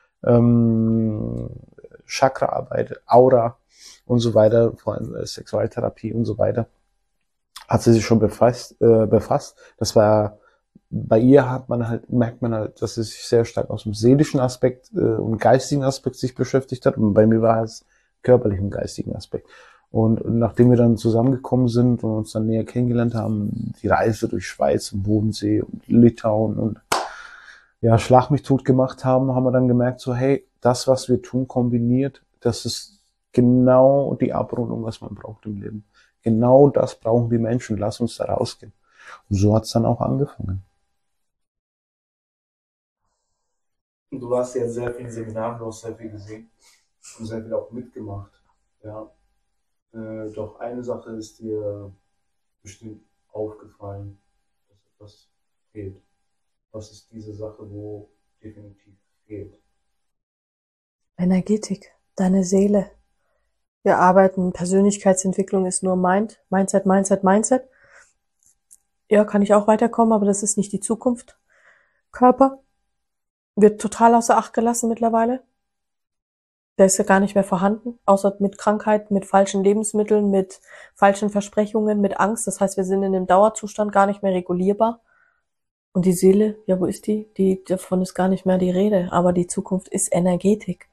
Chakraarbeit, Aura und so weiter, vor allem Sexualtherapie und so weiter. Hat sie sich schon befasst. Das war bei ihr merkt man halt, dass sie sich sehr stark aus dem seelischen Aspekt und geistigen Aspekt sich beschäftigt hat. Und bei mir war es körperlich und geistigen Aspekt. Und nachdem wir dann zusammengekommen sind und uns dann näher kennengelernt haben, die Reise durch Schweiz und Bodensee und Litauen und ja, Schlag mich tot gemacht haben, haben wir dann gemerkt, so hey, das, was wir tun, kombiniert, das ist genau die Abrundung, was man braucht im Leben. Genau das brauchen die Menschen. Lass uns da rausgehen. Und so hat's dann auch angefangen. Du warst ja sehr viel Seminaren, du hast sehr viel gesehen und sehr viel auch mitgemacht. Ja. Doch eine Sache ist dir bestimmt aufgefallen, dass etwas fehlt? Was ist diese Sache, wo definitiv fehlt? Energetik, deine Seele. Wir arbeiten, Persönlichkeitsentwicklung ist nur Mindset, Mindset, Mindset. Ja, kann ich auch weiterkommen, aber das ist nicht die Zukunft. Körper wird total außer Acht gelassen mittlerweile. Der ist ja gar nicht mehr vorhanden, außer mit Krankheit, mit falschen Lebensmitteln, mit falschen Versprechungen, mit Angst. Das heißt, wir sind in einem Dauerzustand gar nicht mehr regulierbar. Und die Seele, ja, wo ist die? Davon ist gar nicht mehr die Rede. Aber die Zukunft ist Energetik.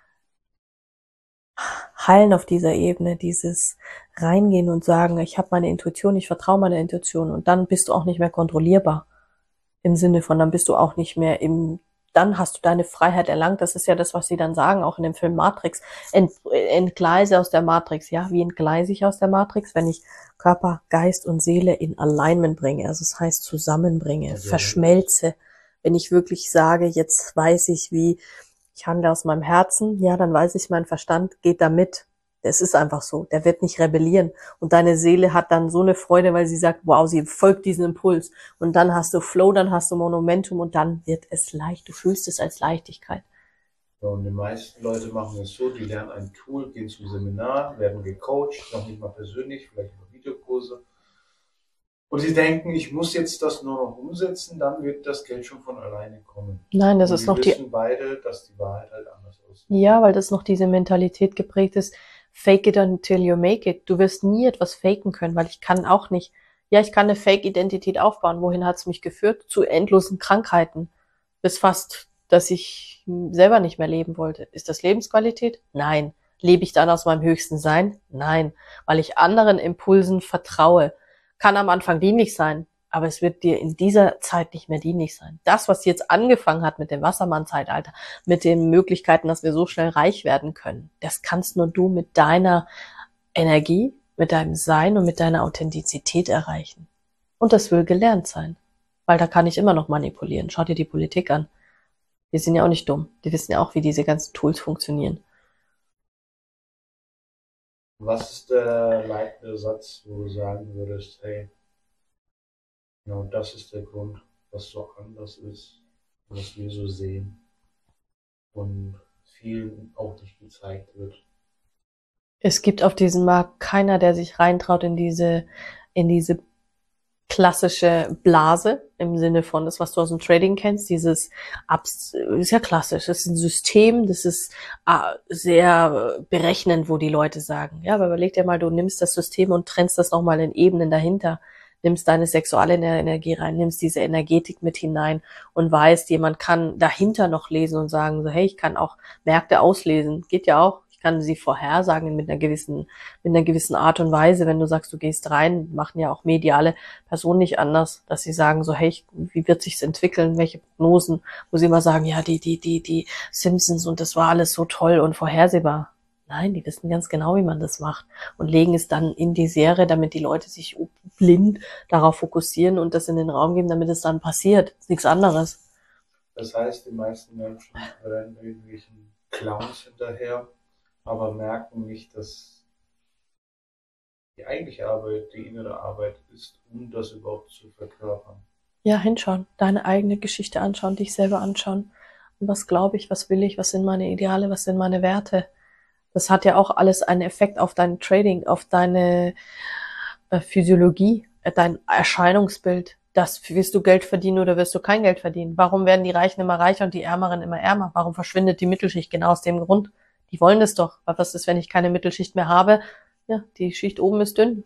Heilen auf dieser Ebene, dieses Reingehen und sagen, ich habe meine Intuition, ich vertraue meiner Intuition, und dann bist du auch nicht mehr kontrollierbar. Im Sinne von, dann bist du auch nicht mehr dann hast du deine Freiheit erlangt. Das ist ja das, was sie dann sagen, auch in dem Film Matrix. Entgleise aus der Matrix. Ja, wie entgleise ich aus der Matrix? Wenn ich Körper, Geist und Seele in Alignment bringe, also das heißt zusammenbringe, verschmelze. Wenn ich wirklich sage, jetzt weiß ich, wie ich handle aus meinem Herzen, ja, dann weiß ich, mein Verstand geht da mit. Es ist einfach so. Der wird nicht rebellieren. Und deine Seele hat dann so eine Freude, weil sie sagt, wow, sie folgt diesem Impuls. Und dann hast du Flow, dann hast du Momentum und dann wird es leicht. Du fühlst es als Leichtigkeit. Ja, und die meisten Leute machen es so, die lernen ein Tool, gehen zum Seminar, werden gecoacht, noch nicht mal persönlich, vielleicht über Videokurse. Und sie denken, ich muss jetzt das nur noch umsetzen, dann wird das Geld schon von alleine kommen. Nein, das und ist noch wir wissen beide, dass die Wahrheit halt anders aussieht. Ja, weil das noch diese Mentalität geprägt ist. Fake it until you make it. Du wirst nie etwas faken können, weil ich kann auch nicht. Ja, ich kann eine Fake-Identität aufbauen. Wohin hat es mich geführt? Zu endlosen Krankheiten. Bis fast, dass ich selber nicht mehr leben wollte. Ist das Lebensqualität? Nein. Lebe ich dann aus meinem höchsten Sein? Nein. Weil ich anderen Impulsen vertraue. Kann am Anfang dienlich sein, aber es wird dir in dieser Zeit nicht mehr dienlich sein. Das, was jetzt angefangen hat mit dem Wassermann-Zeitalter, mit den Möglichkeiten, dass wir so schnell reich werden können, das kannst nur du mit deiner Energie, mit deinem Sein und mit deiner Authentizität erreichen. Und das will gelernt sein, weil da kann ich immer noch manipulieren. Schau dir die Politik an. Die sind ja auch nicht dumm. Die wissen ja auch, wie diese ganzen Tools funktionieren. Was ist der leitende Satz, wo du sagen würdest, hey, genau das ist der Grund, was so anders ist, was wir so sehen und vielen auch nicht gezeigt wird? Es gibt auf diesem Markt keiner, der sich reintraut in diese klassische Blase, im Sinne von das, was du aus dem Trading kennst, ist ja klassisch, das ist ein System, das ist sehr berechnend, wo die Leute sagen, ja, aber überleg dir mal, du nimmst das System und trennst das nochmal in Ebenen dahinter, nimmst deine sexuelle Energie rein, nimmst diese Energetik mit hinein und weißt, jemand kann dahinter noch lesen und sagen so, hey, ich kann auch Märkte auslesen, geht ja auch. Kann sie vorhersagen mit einer gewissen Art und Weise. Wenn du sagst, du gehst rein, machen ja auch mediale Personen nicht anders, dass sie sagen so, hey, wie wird sich's entwickeln, welche Prognosen, wo sie immer sagen, ja, die Simpsons und das war alles so toll und vorhersehbar. Nein, die wissen ganz genau, wie man das macht und legen es dann in die Serie, damit die Leute sich blind darauf fokussieren und das in den Raum geben, damit es dann passiert. Das ist nichts anderes. Das heißt, die meisten Menschen rennen irgendwelchen Clowns hinterher, aber merken nicht, dass die eigentliche Arbeit, die innere Arbeit ist, um das überhaupt zu verkörpern. Ja, hinschauen, deine eigene Geschichte anschauen, dich selber anschauen. Und was glaube ich, was will ich, was sind meine Ideale, was sind meine Werte? Das hat ja auch alles einen Effekt auf dein Trading, auf deine Physiologie, dein Erscheinungsbild. Wirst du Geld verdienen oder wirst du kein Geld verdienen? Warum werden die Reichen immer reicher und die Ärmeren immer ärmer? Warum verschwindet die Mittelschicht? Genau aus dem Grund. Die wollen das doch. Weil was ist, wenn ich keine Mittelschicht mehr habe? Ja, die Schicht oben ist dünn.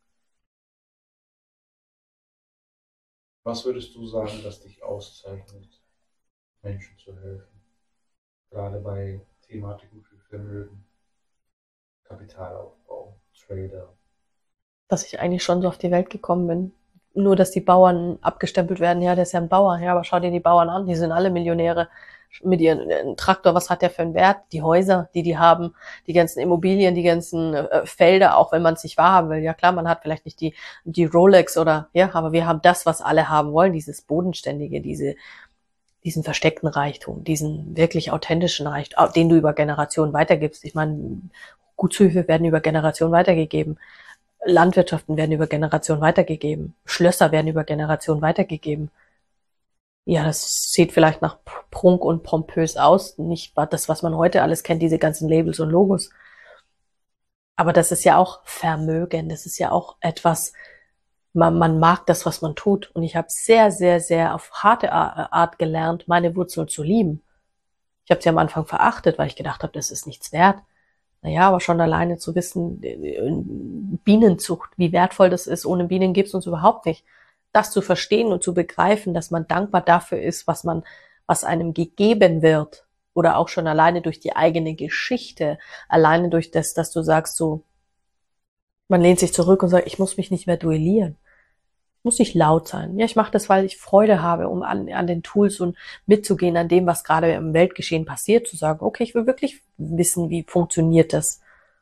Was würdest du sagen, dass dich auszeichnet, Menschen zu helfen? Gerade bei Thematiken für Vermögen, Kapitalaufbau, Trader. Dass ich eigentlich schon so auf die Welt gekommen bin. Nur, dass die Bauern abgestempelt werden. Ja, der ist ja ein Bauer. Ja, aber schau dir die Bauern an. Die sind alle Millionäre. Mit ihrem Traktor, was hat der für einen Wert? Die Häuser, die haben, die ganzen Immobilien, die ganzen Felder, auch wenn man es nicht wahrhaben will. Ja klar, man hat vielleicht nicht die Rolex oder, ja, aber wir haben das, was alle haben wollen, dieses Bodenständige, diesen versteckten Reichtum, diesen wirklich authentischen Reichtum, den du über Generationen weitergibst. Ich meine, Gutshöfe werden über Generationen weitergegeben. Landwirtschaften werden über Generationen weitergegeben. Schlösser werden über Generationen weitergegeben. Ja, das sieht vielleicht nach Prunk und pompös aus. Nicht das, was man heute alles kennt, diese ganzen Labels und Logos. Aber das ist ja auch Vermögen. Das ist ja auch etwas, man mag das, was man tut. Und ich habe sehr, sehr, sehr auf harte Art gelernt, meine Wurzeln zu lieben. Ich habe sie am Anfang verachtet, weil ich gedacht habe, das ist nichts wert. Naja, aber schon alleine zu wissen, Bienenzucht, wie wertvoll das ist, ohne Bienen gibt's uns überhaupt nicht. Das zu verstehen und zu begreifen, dass man dankbar dafür ist, was einem gegeben wird. Oder auch schon alleine durch die eigene Geschichte, alleine durch das, dass du sagst so, man lehnt sich zurück und sagt, ich muss mich nicht mehr duellieren. Muss nicht laut sein. Ja, ich mache das, weil ich Freude habe, um an den Tools und mitzugehen an dem, was gerade im Weltgeschehen passiert, zu sagen, okay, ich will wirklich wissen, wie funktioniert das.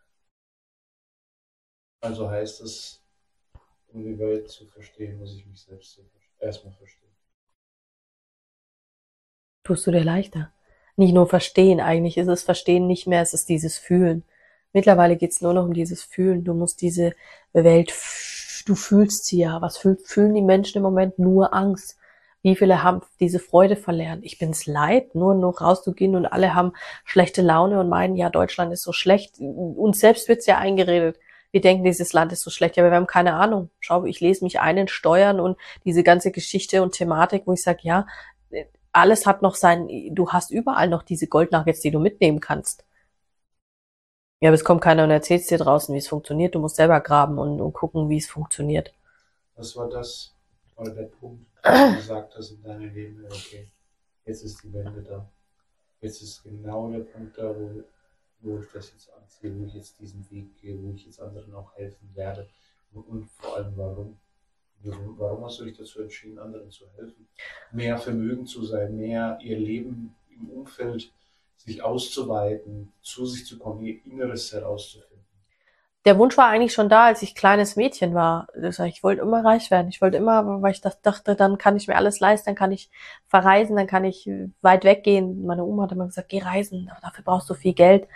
Also heißt es, um die Welt zu verstehen, muss ich mich selbst erstmal verstehen. Tust du dir leichter. Nicht nur verstehen, eigentlich ist es Verstehen nicht mehr, es ist dieses Fühlen. Mittlerweile geht's nur noch um dieses Fühlen. Du musst diese Welt, du fühlst sie ja. Was fühlen die Menschen im Moment? Nur Angst. Wie viele haben diese Freude verlernt? Ich bin's leid, nur noch rauszugehen und alle haben schlechte Laune und meinen, ja, Deutschland ist so schlecht. Uns selbst wird's ja eingeredet. Wir denken, dieses Land ist so schlecht, ja, aber wir haben keine Ahnung. Schau, ich lese mich ein in Steuern und diese ganze Geschichte und Thematik, wo ich sage, ja, alles hat noch du hast überall noch diese Goldnuggets, die du mitnehmen kannst. Ja, aber es kommt keiner und erzählt dir draußen, wie es funktioniert. Du musst selber graben und gucken, wie es funktioniert. Was war das, oder der Punkt, wo du gesagt hast in deinem Leben, okay, jetzt ist die Wende da. Jetzt ist genau der Punkt da, wo ich das jetzt anziehe, wo ich jetzt diesen Weg gehe, wo ich jetzt anderen auch helfen werde. Und vor allem warum. Warum hast du dich dazu entschieden, anderen zu helfen? Mehr Vermögen zu sein, mehr ihr Leben im Umfeld sich auszuweiten, zu sich zu kommen, ihr Inneres herauszufinden. Der Wunsch war eigentlich schon da, als ich kleines Mädchen war. Ich wollte immer reich werden. Ich wollte immer, weil ich dachte, dann kann ich mir alles leisten, dann kann ich verreisen, dann kann ich weit weggehen. Meine Oma hat immer gesagt, geh reisen, aber dafür brauchst du viel Geld.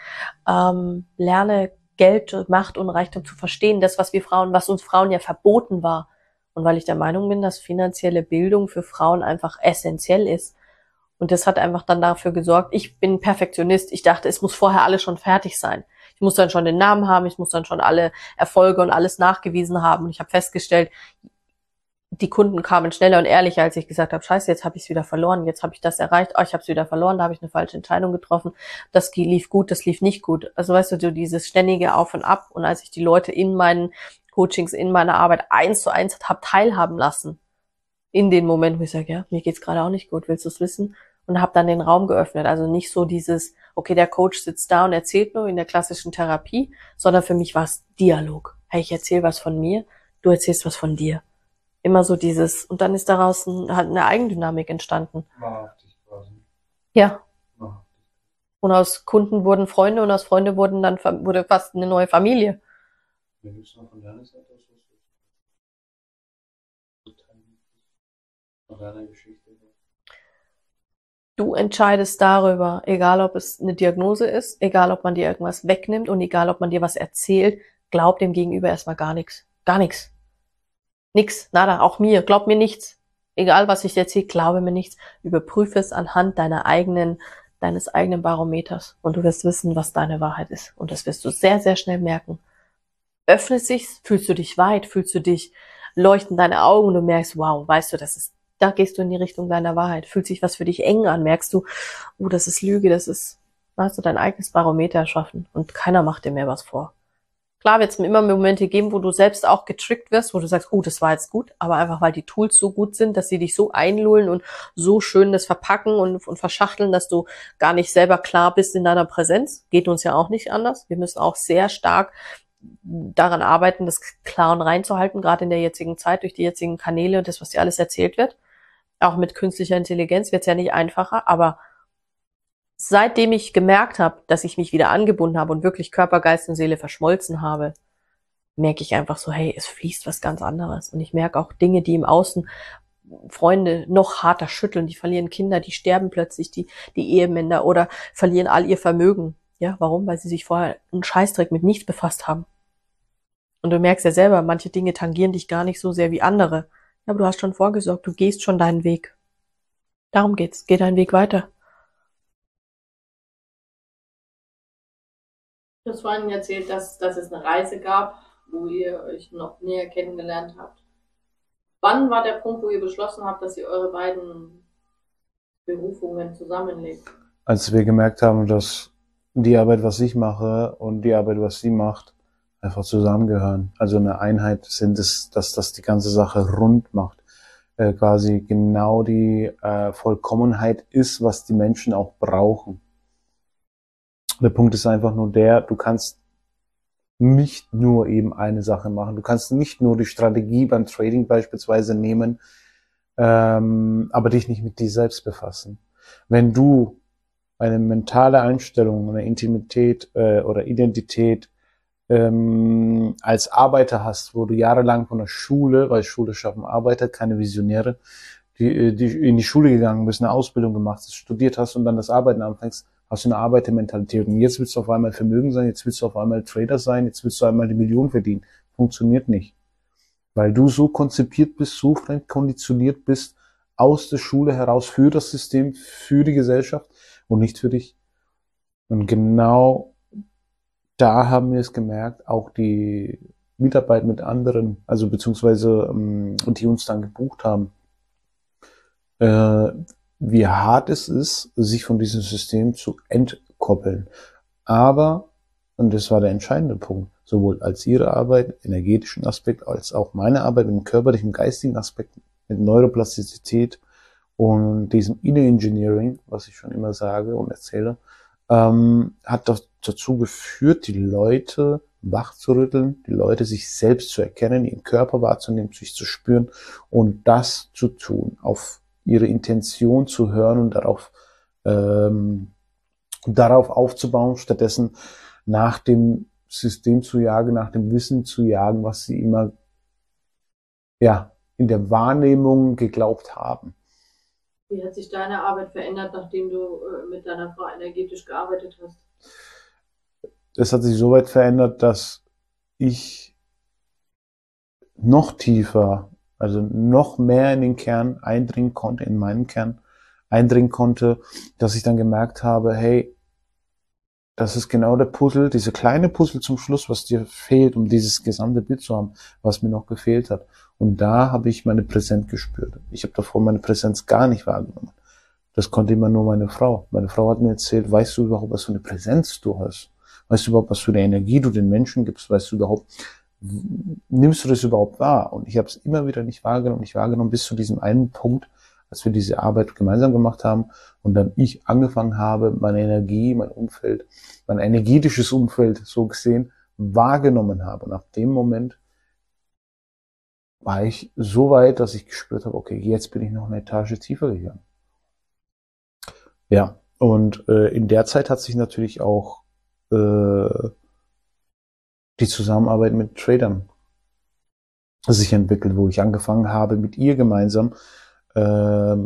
Lerne Geld, Macht und Reichtum zu verstehen. Das, was uns Frauen ja verboten war. Und weil ich der Meinung bin, dass finanzielle Bildung für Frauen einfach essentiell ist. Und das hat einfach dann dafür gesorgt, ich bin Perfektionist. Ich dachte, es muss vorher alles schon fertig sein. Ich muss dann schon den Namen haben, ich muss dann schon alle Erfolge und alles nachgewiesen haben. Und ich habe festgestellt, die Kunden kamen schneller und ehrlicher, als ich gesagt habe, scheiße, jetzt habe ich es wieder verloren, jetzt habe ich das erreicht, ich habe es wieder verloren, da habe ich eine falsche Entscheidung getroffen, das lief gut, das lief nicht gut. Also weißt du, dieses ständige Auf und Ab. Und als ich die Leute in meinen Coachings, in meiner Arbeit 1:1 habe teilhaben lassen, in den Momenten, wo ich sage, ja, mir geht's gerade auch nicht gut, willst du es wissen? Und habe dann den Raum geöffnet. Also nicht so dieses, okay, der Coach sitzt da und erzählt nur in der klassischen Therapie, sondern für mich war es Dialog. Hey, ich erzähle was von mir, du erzählst was von dir. Immer so dieses, und dann ist daraus halt eine Eigendynamik entstanden. Wahrhaftig quasi. Ja. Wahrhaftig. Und aus Kunden wurden Freunde und aus Freunde wurde fast eine neue Familie. Wer gibt's noch von deiner Seite aus? Von deiner Geschichte? Du entscheidest darüber, egal ob es eine Diagnose ist, egal ob man dir irgendwas wegnimmt und egal ob man dir was erzählt, glaub dem Gegenüber erstmal gar nichts. Gar nichts. Nix, nada, auch mir. Glaub mir nichts. Egal was ich dir erzähle, glaube mir nichts. Überprüfe es anhand deines eigenen Barometers und du wirst wissen, was deine Wahrheit ist. Und das wirst du sehr, sehr schnell merken. Öffnet sich's, fühlst du dich weit, fühlst du dich, leuchten deine Augen und du merkst, wow, weißt du, da gehst du in die Richtung deiner Wahrheit. Fühlt sich was für dich eng an, merkst du, das ist Lüge, da hast du dein eigenes Barometer erschaffen und keiner macht dir mehr was vor. Klar wird es immer Momente geben, wo du selbst auch getrickt wirst, wo du sagst, das war jetzt gut, aber einfach, weil die Tools so gut sind, dass sie dich so einlullen und so schön das verpacken und verschachteln, dass du gar nicht selber klar bist in deiner Präsenz. Geht uns ja auch nicht anders. Wir müssen auch sehr stark daran arbeiten, das klar und rein zu halten, gerade in der jetzigen Zeit, durch die jetzigen Kanäle und das, was dir alles erzählt wird. Auch mit künstlicher Intelligenz wird es ja nicht einfacher, aber seitdem ich gemerkt habe, dass ich mich wieder angebunden habe und wirklich Körper, Geist und Seele verschmolzen habe, merke ich einfach so, hey, es fließt was ganz anderes. Und ich merke auch Dinge, die im Außen Freunde noch harter schütteln, die verlieren Kinder, die sterben plötzlich, die Ehemänner oder verlieren all ihr Vermögen. Ja, warum? Weil sie sich vorher einen Scheißdreck mit nichts befasst haben. Und du merkst ja selber, manche Dinge tangieren dich gar nicht so sehr wie andere. Aber du hast schon vorgesorgt, du gehst schon deinen Weg. Darum geht's. Geh deinen Weg weiter. Du hast vorhin erzählt, dass es eine Reise gab, wo ihr euch noch näher kennengelernt habt. Wann war der Punkt, wo ihr beschlossen habt, dass ihr eure beiden Berufungen zusammenlegt? Als wir gemerkt haben, dass die Arbeit, was ich mache und die Arbeit, was sie macht, einfach zusammengehören. Also eine Einheit sind, dass das die ganze Sache rund macht. Quasi genau die Vollkommenheit ist, was die Menschen auch brauchen. Der Punkt ist einfach nur der, du kannst nicht nur eben eine Sache machen. Du kannst nicht nur die Strategie beim Trading beispielsweise nehmen, aber dich nicht mit dir selbst befassen. Wenn du eine mentale Einstellung, eine Intimität oder Identität als Arbeiter hast, wo du jahrelang von der Schule, weil Schule schaffen Arbeiter, keine Visionäre, die in die Schule gegangen bist, eine Ausbildung gemacht hast, studiert hast und dann das Arbeiten anfängst, hast du eine Arbeitermentalität. Und jetzt willst du auf einmal Vermögen sein, jetzt willst du auf einmal Trader sein, jetzt willst du einmal die Million verdienen. Funktioniert nicht. Weil du so konzipiert bist, so konditioniert bist, aus der Schule heraus für das System, für die Gesellschaft und nicht für dich. Und genau da haben wir es gemerkt, auch die Mitarbeit mit anderen, also beziehungsweise die uns dann gebucht haben, wie hart es ist, sich von diesem System zu entkoppeln. Aber, und das war der entscheidende Punkt, sowohl als ihre Arbeit, energetischen Aspekt, als auch meine Arbeit im körperlichen, geistigen Aspekt, mit Neuroplastizität und diesem Inner Engineering, was ich schon immer sage und erzähle, hat dazu geführt, die Leute wach zu rütteln, die Leute sich selbst zu erkennen, ihren Körper wahrzunehmen, sich zu spüren und das zu tun, auf ihre Intention zu hören und darauf aufzubauen, stattdessen nach dem System zu jagen, nach dem Wissen zu jagen, was sie immer in der Wahrnehmung geglaubt haben. Wie hat sich deine Arbeit verändert, nachdem du mit deiner Frau energetisch gearbeitet hast? Es hat sich so weit verändert, dass ich noch tiefer, also noch mehr in den Kern eindringen konnte, in meinen Kern eindringen konnte, dass ich dann gemerkt habe, hey, das ist genau der Puzzle, diese kleine Puzzle zum Schluss, was dir fehlt, um dieses gesamte Bild zu haben, was mir noch gefehlt hat. Und da habe ich meine Präsenz gespürt. Ich habe davor meine Präsenz gar nicht wahrgenommen. Das konnte immer nur meine Frau. Meine Frau hat mir erzählt, weißt du überhaupt, was für eine Präsenz du hast? Weißt du überhaupt, was für eine Energie du den Menschen gibst? Weißt du überhaupt, nimmst du das überhaupt wahr? Und ich habe es immer wieder nicht wahrgenommen bis zu diesem einen Punkt, als wir diese Arbeit gemeinsam gemacht haben und dann ich angefangen habe, meine Energie, mein Umfeld, mein energetisches Umfeld so gesehen wahrgenommen habe. Und ab dem Moment war ich so weit, dass ich gespürt habe, okay, jetzt bin ich noch eine Etage tiefer gegangen. Ja, und in der Zeit hat sich natürlich auch die Zusammenarbeit mit Tradern sich entwickelt, wo ich angefangen habe, mit ihr gemeinsam Trader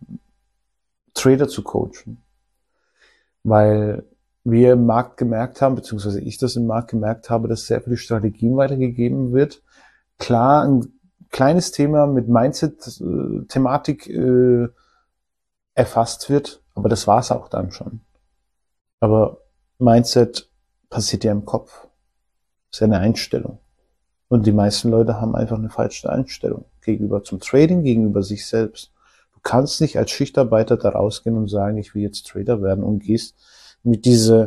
zu coachen. Weil wir im Markt gemerkt haben, beziehungsweise ich das im Markt gemerkt habe, dass sehr viele Strategien weitergegeben wird. Klar, ein kleines Thema mit Mindset-Thematik erfasst wird, aber das war's auch dann schon. Aber Mindset passiert ja im Kopf. Das ist ja eine Einstellung. Und die meisten Leute haben einfach eine falsche Einstellung gegenüber zum Trading, gegenüber sich selbst. Du kannst nicht als Schichtarbeiter da rausgehen und sagen, ich will jetzt Trader werden und gehst mit dieser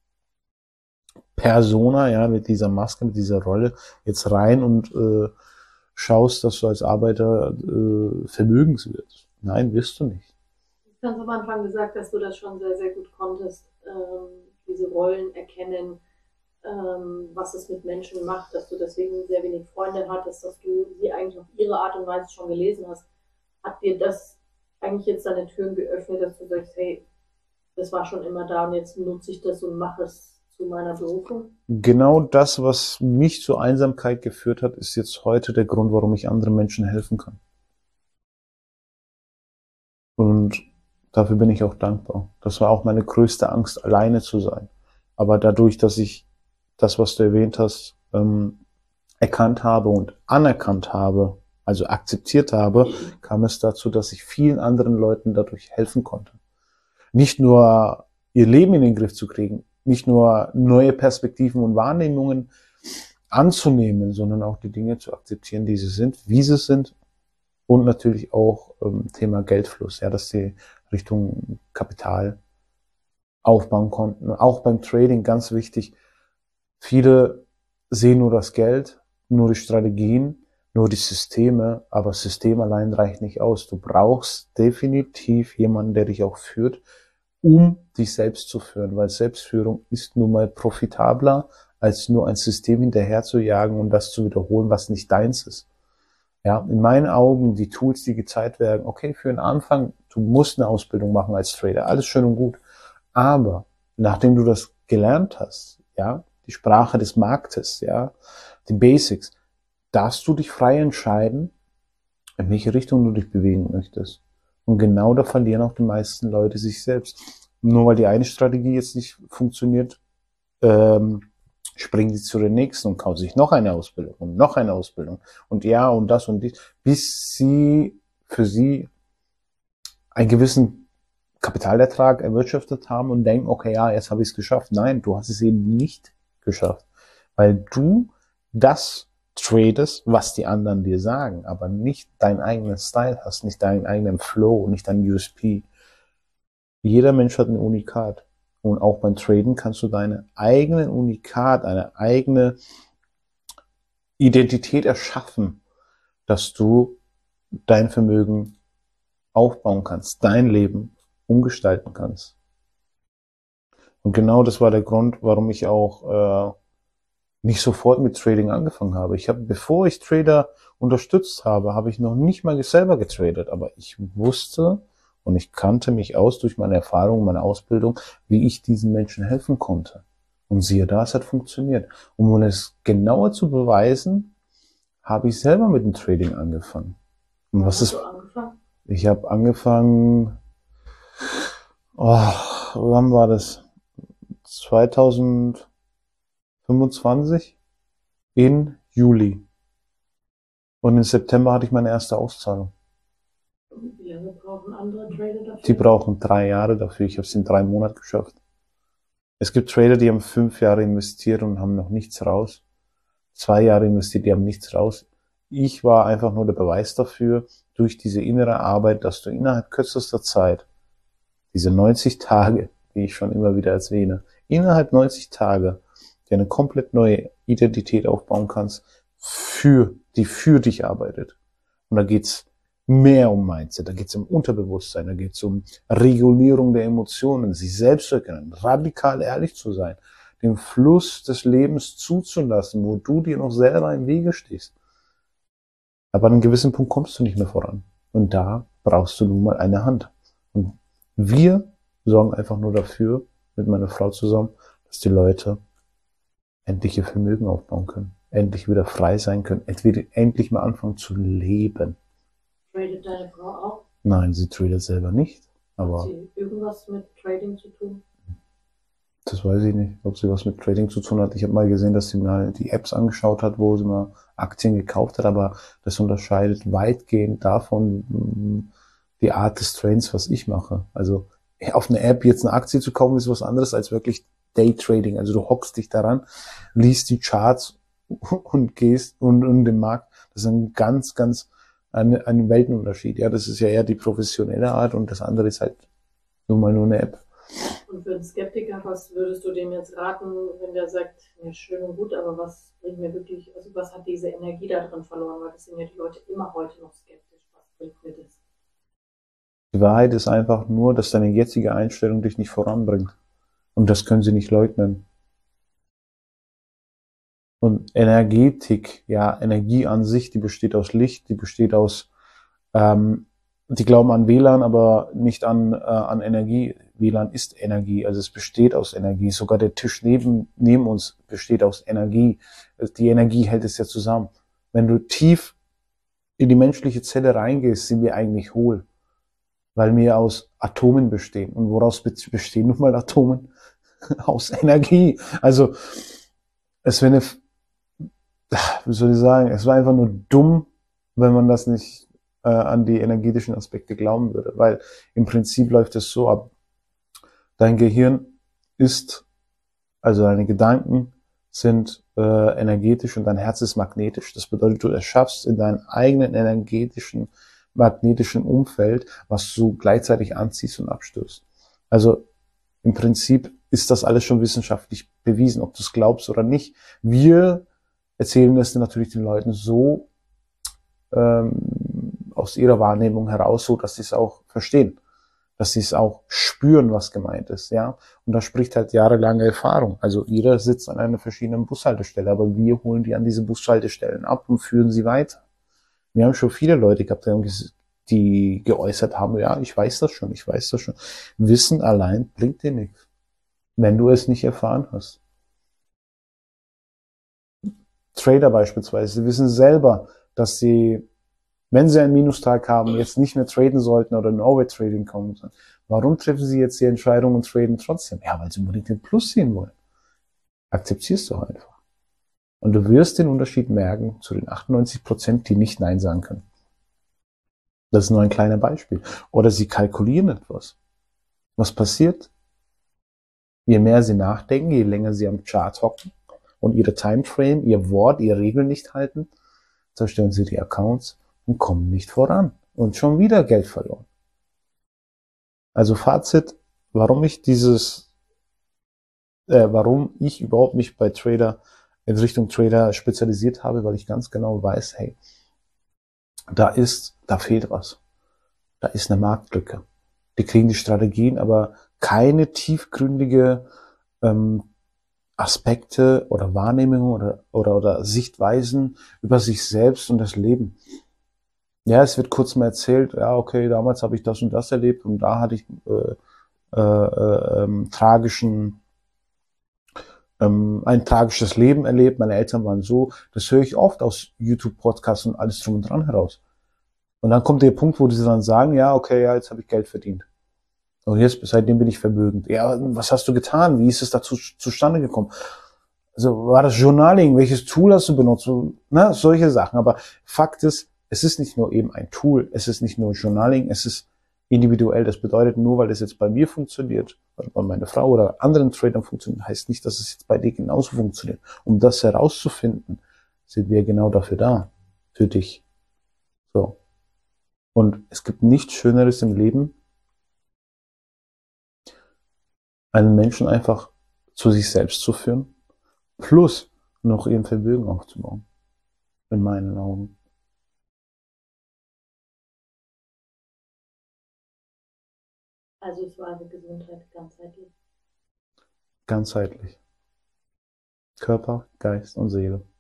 Persona, ja, mit dieser Maske, mit dieser Rolle jetzt rein und schaust, dass du als Arbeiter vermögens wirst. Nein, wirst du nicht. Du hast am Anfang gesagt, dass du das schon sehr, sehr gut konntest, diese Rollen erkennen, was es mit Menschen macht, dass du deswegen sehr wenig Freunde hattest, dass du sie eigentlich auf ihre Art und Weise schon gelesen hast. Hat dir das eigentlich jetzt deine Türen geöffnet, dass du sagst, hey, das war schon immer da und jetzt nutze ich das und mache es zu meiner Berufung? Genau das, was mich zur Einsamkeit geführt hat, ist jetzt heute der Grund, warum ich anderen Menschen helfen kann. Und dafür bin ich auch dankbar. Das war auch meine größte Angst, alleine zu sein. Aber dadurch, dass ich das, was du erwähnt hast, erkannt habe und anerkannt habe, also akzeptiert habe, kam es dazu, dass ich vielen anderen Leuten dadurch helfen konnte. Nicht nur ihr Leben in den Griff zu kriegen, nicht nur neue Perspektiven und Wahrnehmungen anzunehmen, sondern auch die Dinge zu akzeptieren, die sie sind, wie sie sind und natürlich auch Thema Geldfluss, ja, dass sie Richtung Kapital aufbauen konnten. Auch beim Trading ganz wichtig. Viele sehen nur das Geld, nur die Strategien, nur die Systeme, aber System allein reicht nicht aus. Du brauchst definitiv jemanden, der dich auch führt, um dich selbst zu führen, weil Selbstführung ist nun mal profitabler, als nur ein System hinterher zu jagen und das zu wiederholen, was nicht deins ist. Ja, in meinen Augen, die Tools, die gezeigt werden, okay, für den Anfang, du musst eine Ausbildung machen als Trader, alles schön und gut. Aber nachdem du das gelernt hast, ja, die Sprache des Marktes, ja, die Basics, darfst du dich frei entscheiden, in welche Richtung du dich bewegen möchtest. Und genau da verlieren auch die meisten Leute sich selbst. Nur weil die eine Strategie jetzt nicht funktioniert, springen sie zu der nächsten und kaufen sich noch eine Ausbildung und noch eine Ausbildung und ja und das und dies, bis sie für sie einen gewissen Kapitalertrag erwirtschaftet haben und denken, okay, ja, jetzt habe ich es geschafft. Nein, du hast es eben nicht geschafft, weil du das tradest, was die anderen dir sagen, aber nicht deinen eigenen Style hast, nicht deinen eigenen Flow, nicht dein USP. Jeder Mensch hat ein Unikat. Und auch beim Traden kannst du deine eigenen Unikat, eine eigene Identität erschaffen, dass du dein Vermögen aufbauen kannst, dein Leben umgestalten kannst. Und genau das war der Grund, warum ich auch nicht sofort mit Trading angefangen habe. Bevor ich Trader unterstützt habe, habe ich noch nicht mal selber getradet, aber ich wusste und ich kannte mich aus durch meine Erfahrung, meine Ausbildung, wie ich diesen Menschen helfen konnte. Und siehe da, es hat funktioniert. Um es genauer zu beweisen, habe ich selber mit dem Trading angefangen. Und was ist? Ich habe angefangen, wann war das? 2025 in Juli. Und im September hatte ich meine erste Auszahlung. Wie lange brauchen andere Trader dafür? Die brauchen 3 Jahre dafür. Ich habe es in 3 Monaten geschafft. Es gibt Trader, die haben 5 Jahre investiert und haben noch nichts raus. 2 Jahre investiert, die haben nichts raus. Ich war einfach nur der Beweis dafür, durch diese innere Arbeit, dass du innerhalb kürzester Zeit, diese 90 Tage, die ich schon immer wieder erwähne, innerhalb 90 Tage, dir eine komplett neue Identität aufbauen kannst, die für dich arbeitet. Und da geht's mehr um Mindset, da geht's um Unterbewusstsein, da geht's um Regulierung der Emotionen, sich selbst zu erkennen, radikal ehrlich zu sein, den Fluss des Lebens zuzulassen, wo du dir noch selber im Wege stehst. Aber an einem gewissen Punkt kommst du nicht mehr voran. Und da brauchst du nun mal eine Hand. Und wir sorgen einfach nur dafür, mit meiner Frau zusammen, dass die Leute endlich ihr Vermögen aufbauen können, endlich wieder frei sein können, endlich mal anfangen zu leben. Tradet deine Frau auch? Nein, sie tradet selber nicht. Aber hat sie irgendwas mit Trading zu tun? Das weiß ich nicht, ob sie was mit Trading zu tun hat. Ich habe mal gesehen, dass sie mal die Apps angeschaut hat, wo sie mal Aktien gekauft hat, aber das unterscheidet weitgehend davon die Art des Trades, was ich mache. Also auf eine App jetzt eine Aktie zu kaufen, ist was anderes als wirklich Daytrading. Also du hockst dich daran, liest die Charts und gehst und den Markt. Das ist ein ganz ein Weltenunterschied. Ja, das ist ja eher die professionelle Art und das andere ist halt nur mal nur eine App. Und für einen Skeptiker, was würdest du dem jetzt raten, wenn der sagt, ja, schön und gut, aber was bringt mir wirklich, also was hat diese Energie da drin verloren? Weil das sind ja die Leute immer heute noch skeptisch. Was bringt mir das? Die Wahrheit ist einfach nur, dass deine jetzige Einstellung dich nicht voranbringt. Und das können sie nicht leugnen. Und Energetik, ja, Energie an sich, die besteht aus Licht, die besteht aus, die glauben an WLAN, aber nicht an Energie. WLAN ist Energie, also es besteht aus Energie. Sogar der Tisch neben uns besteht aus Energie. Die Energie hält es ja zusammen. Wenn du tief in die menschliche Zelle reingehst, sind wir eigentlich hohl, weil wir aus Atomen bestehen. Und woraus bestehen nun mal Atomen? Aus Energie. Also es wäre wie soll ich sagen, es war einfach nur dumm, wenn man das nicht an die energetischen Aspekte glauben würde. Weil im Prinzip läuft es so ab. Dein Gehirn ist, also deine Gedanken sind energetisch und dein Herz ist magnetisch. Das bedeutet, du erschaffst in deinem eigenen energetischen, magnetischen Umfeld, was du gleichzeitig anziehst und abstößt. Also im Prinzip ist das alles schon wissenschaftlich bewiesen, ob du es glaubst oder nicht. Wir erzählen es natürlich den Leuten so aus ihrer Wahrnehmung heraus, so dass sie es auch verstehen, dass sie es auch spüren, was gemeint ist, ja. Und da spricht halt jahrelange Erfahrung. Also jeder sitzt an einer verschiedenen Bushaltestelle, aber wir holen die an diese Bushaltestellen ab und führen sie weiter. Wir haben schon viele Leute gehabt, die geäußert haben, ja, ich weiß das schon, ich weiß das schon. Wissen allein bringt dir nichts, wenn du es nicht erfahren hast. Trader beispielsweise, sie wissen selber, dass sie, wenn sie einen Minustag haben, jetzt nicht mehr traden sollten oder in Overtrading kommen sollen. Warum treffen sie jetzt die Entscheidung und traden trotzdem? Ja, weil sie unbedingt den Plus sehen wollen. Akzeptierst du einfach. Und du wirst den Unterschied merken zu den 98%, die nicht Nein sagen können. Das ist nur ein kleiner Beispiel. Oder sie kalkulieren etwas. Was passiert? Je mehr sie nachdenken, je länger sie am Chart hocken und ihre Timeframe, ihr Wort, ihre Regeln nicht halten, zerstören sie die Accounts und kommen nicht voran. Und schon wieder Geld verloren. Also Fazit, warum ich überhaupt mich bei Trader, in Richtung Trader spezialisiert habe, weil ich ganz genau weiß, hey, da fehlt was. Da ist eine Marktlücke. Die kriegen die Strategien, aber keine tiefgründige Aspekte oder Wahrnehmungen oder Sichtweisen über sich selbst und das Leben. Ja, es wird kurz mal erzählt, ja, okay, damals habe ich das und das erlebt und da hatte ich ein tragisches Leben erlebt, meine Eltern waren so. Das höre ich oft aus YouTube-Podcasts und alles drum und dran heraus. Und dann kommt der Punkt, wo sie dann sagen, ja, okay, ja, jetzt habe ich Geld verdient. Und jetzt, seitdem bin ich vermögend. Ja, was hast du getan? Wie ist es dazu zustande gekommen? Also war das Journaling? Welches Tool hast du benutzt? Ne, solche Sachen. Aber Fakt ist, es ist nicht nur eben ein Tool, es ist nicht nur Journaling, es ist individuell. Das bedeutet, nur weil das jetzt bei mir funktioniert, oder bei meiner Frau oder anderen Tradern funktioniert, heißt nicht, dass es jetzt bei dir genauso funktioniert. Um das herauszufinden, sind wir genau dafür da. Für dich. So. Und es gibt nichts Schöneres im Leben, einen Menschen einfach zu sich selbst zu führen, plus noch ihren Vermögen aufzubauen. In meinen Augen. Also es war eine Gesundheit ganzheitlich. Ganzheitlich. Körper, Geist und Seele.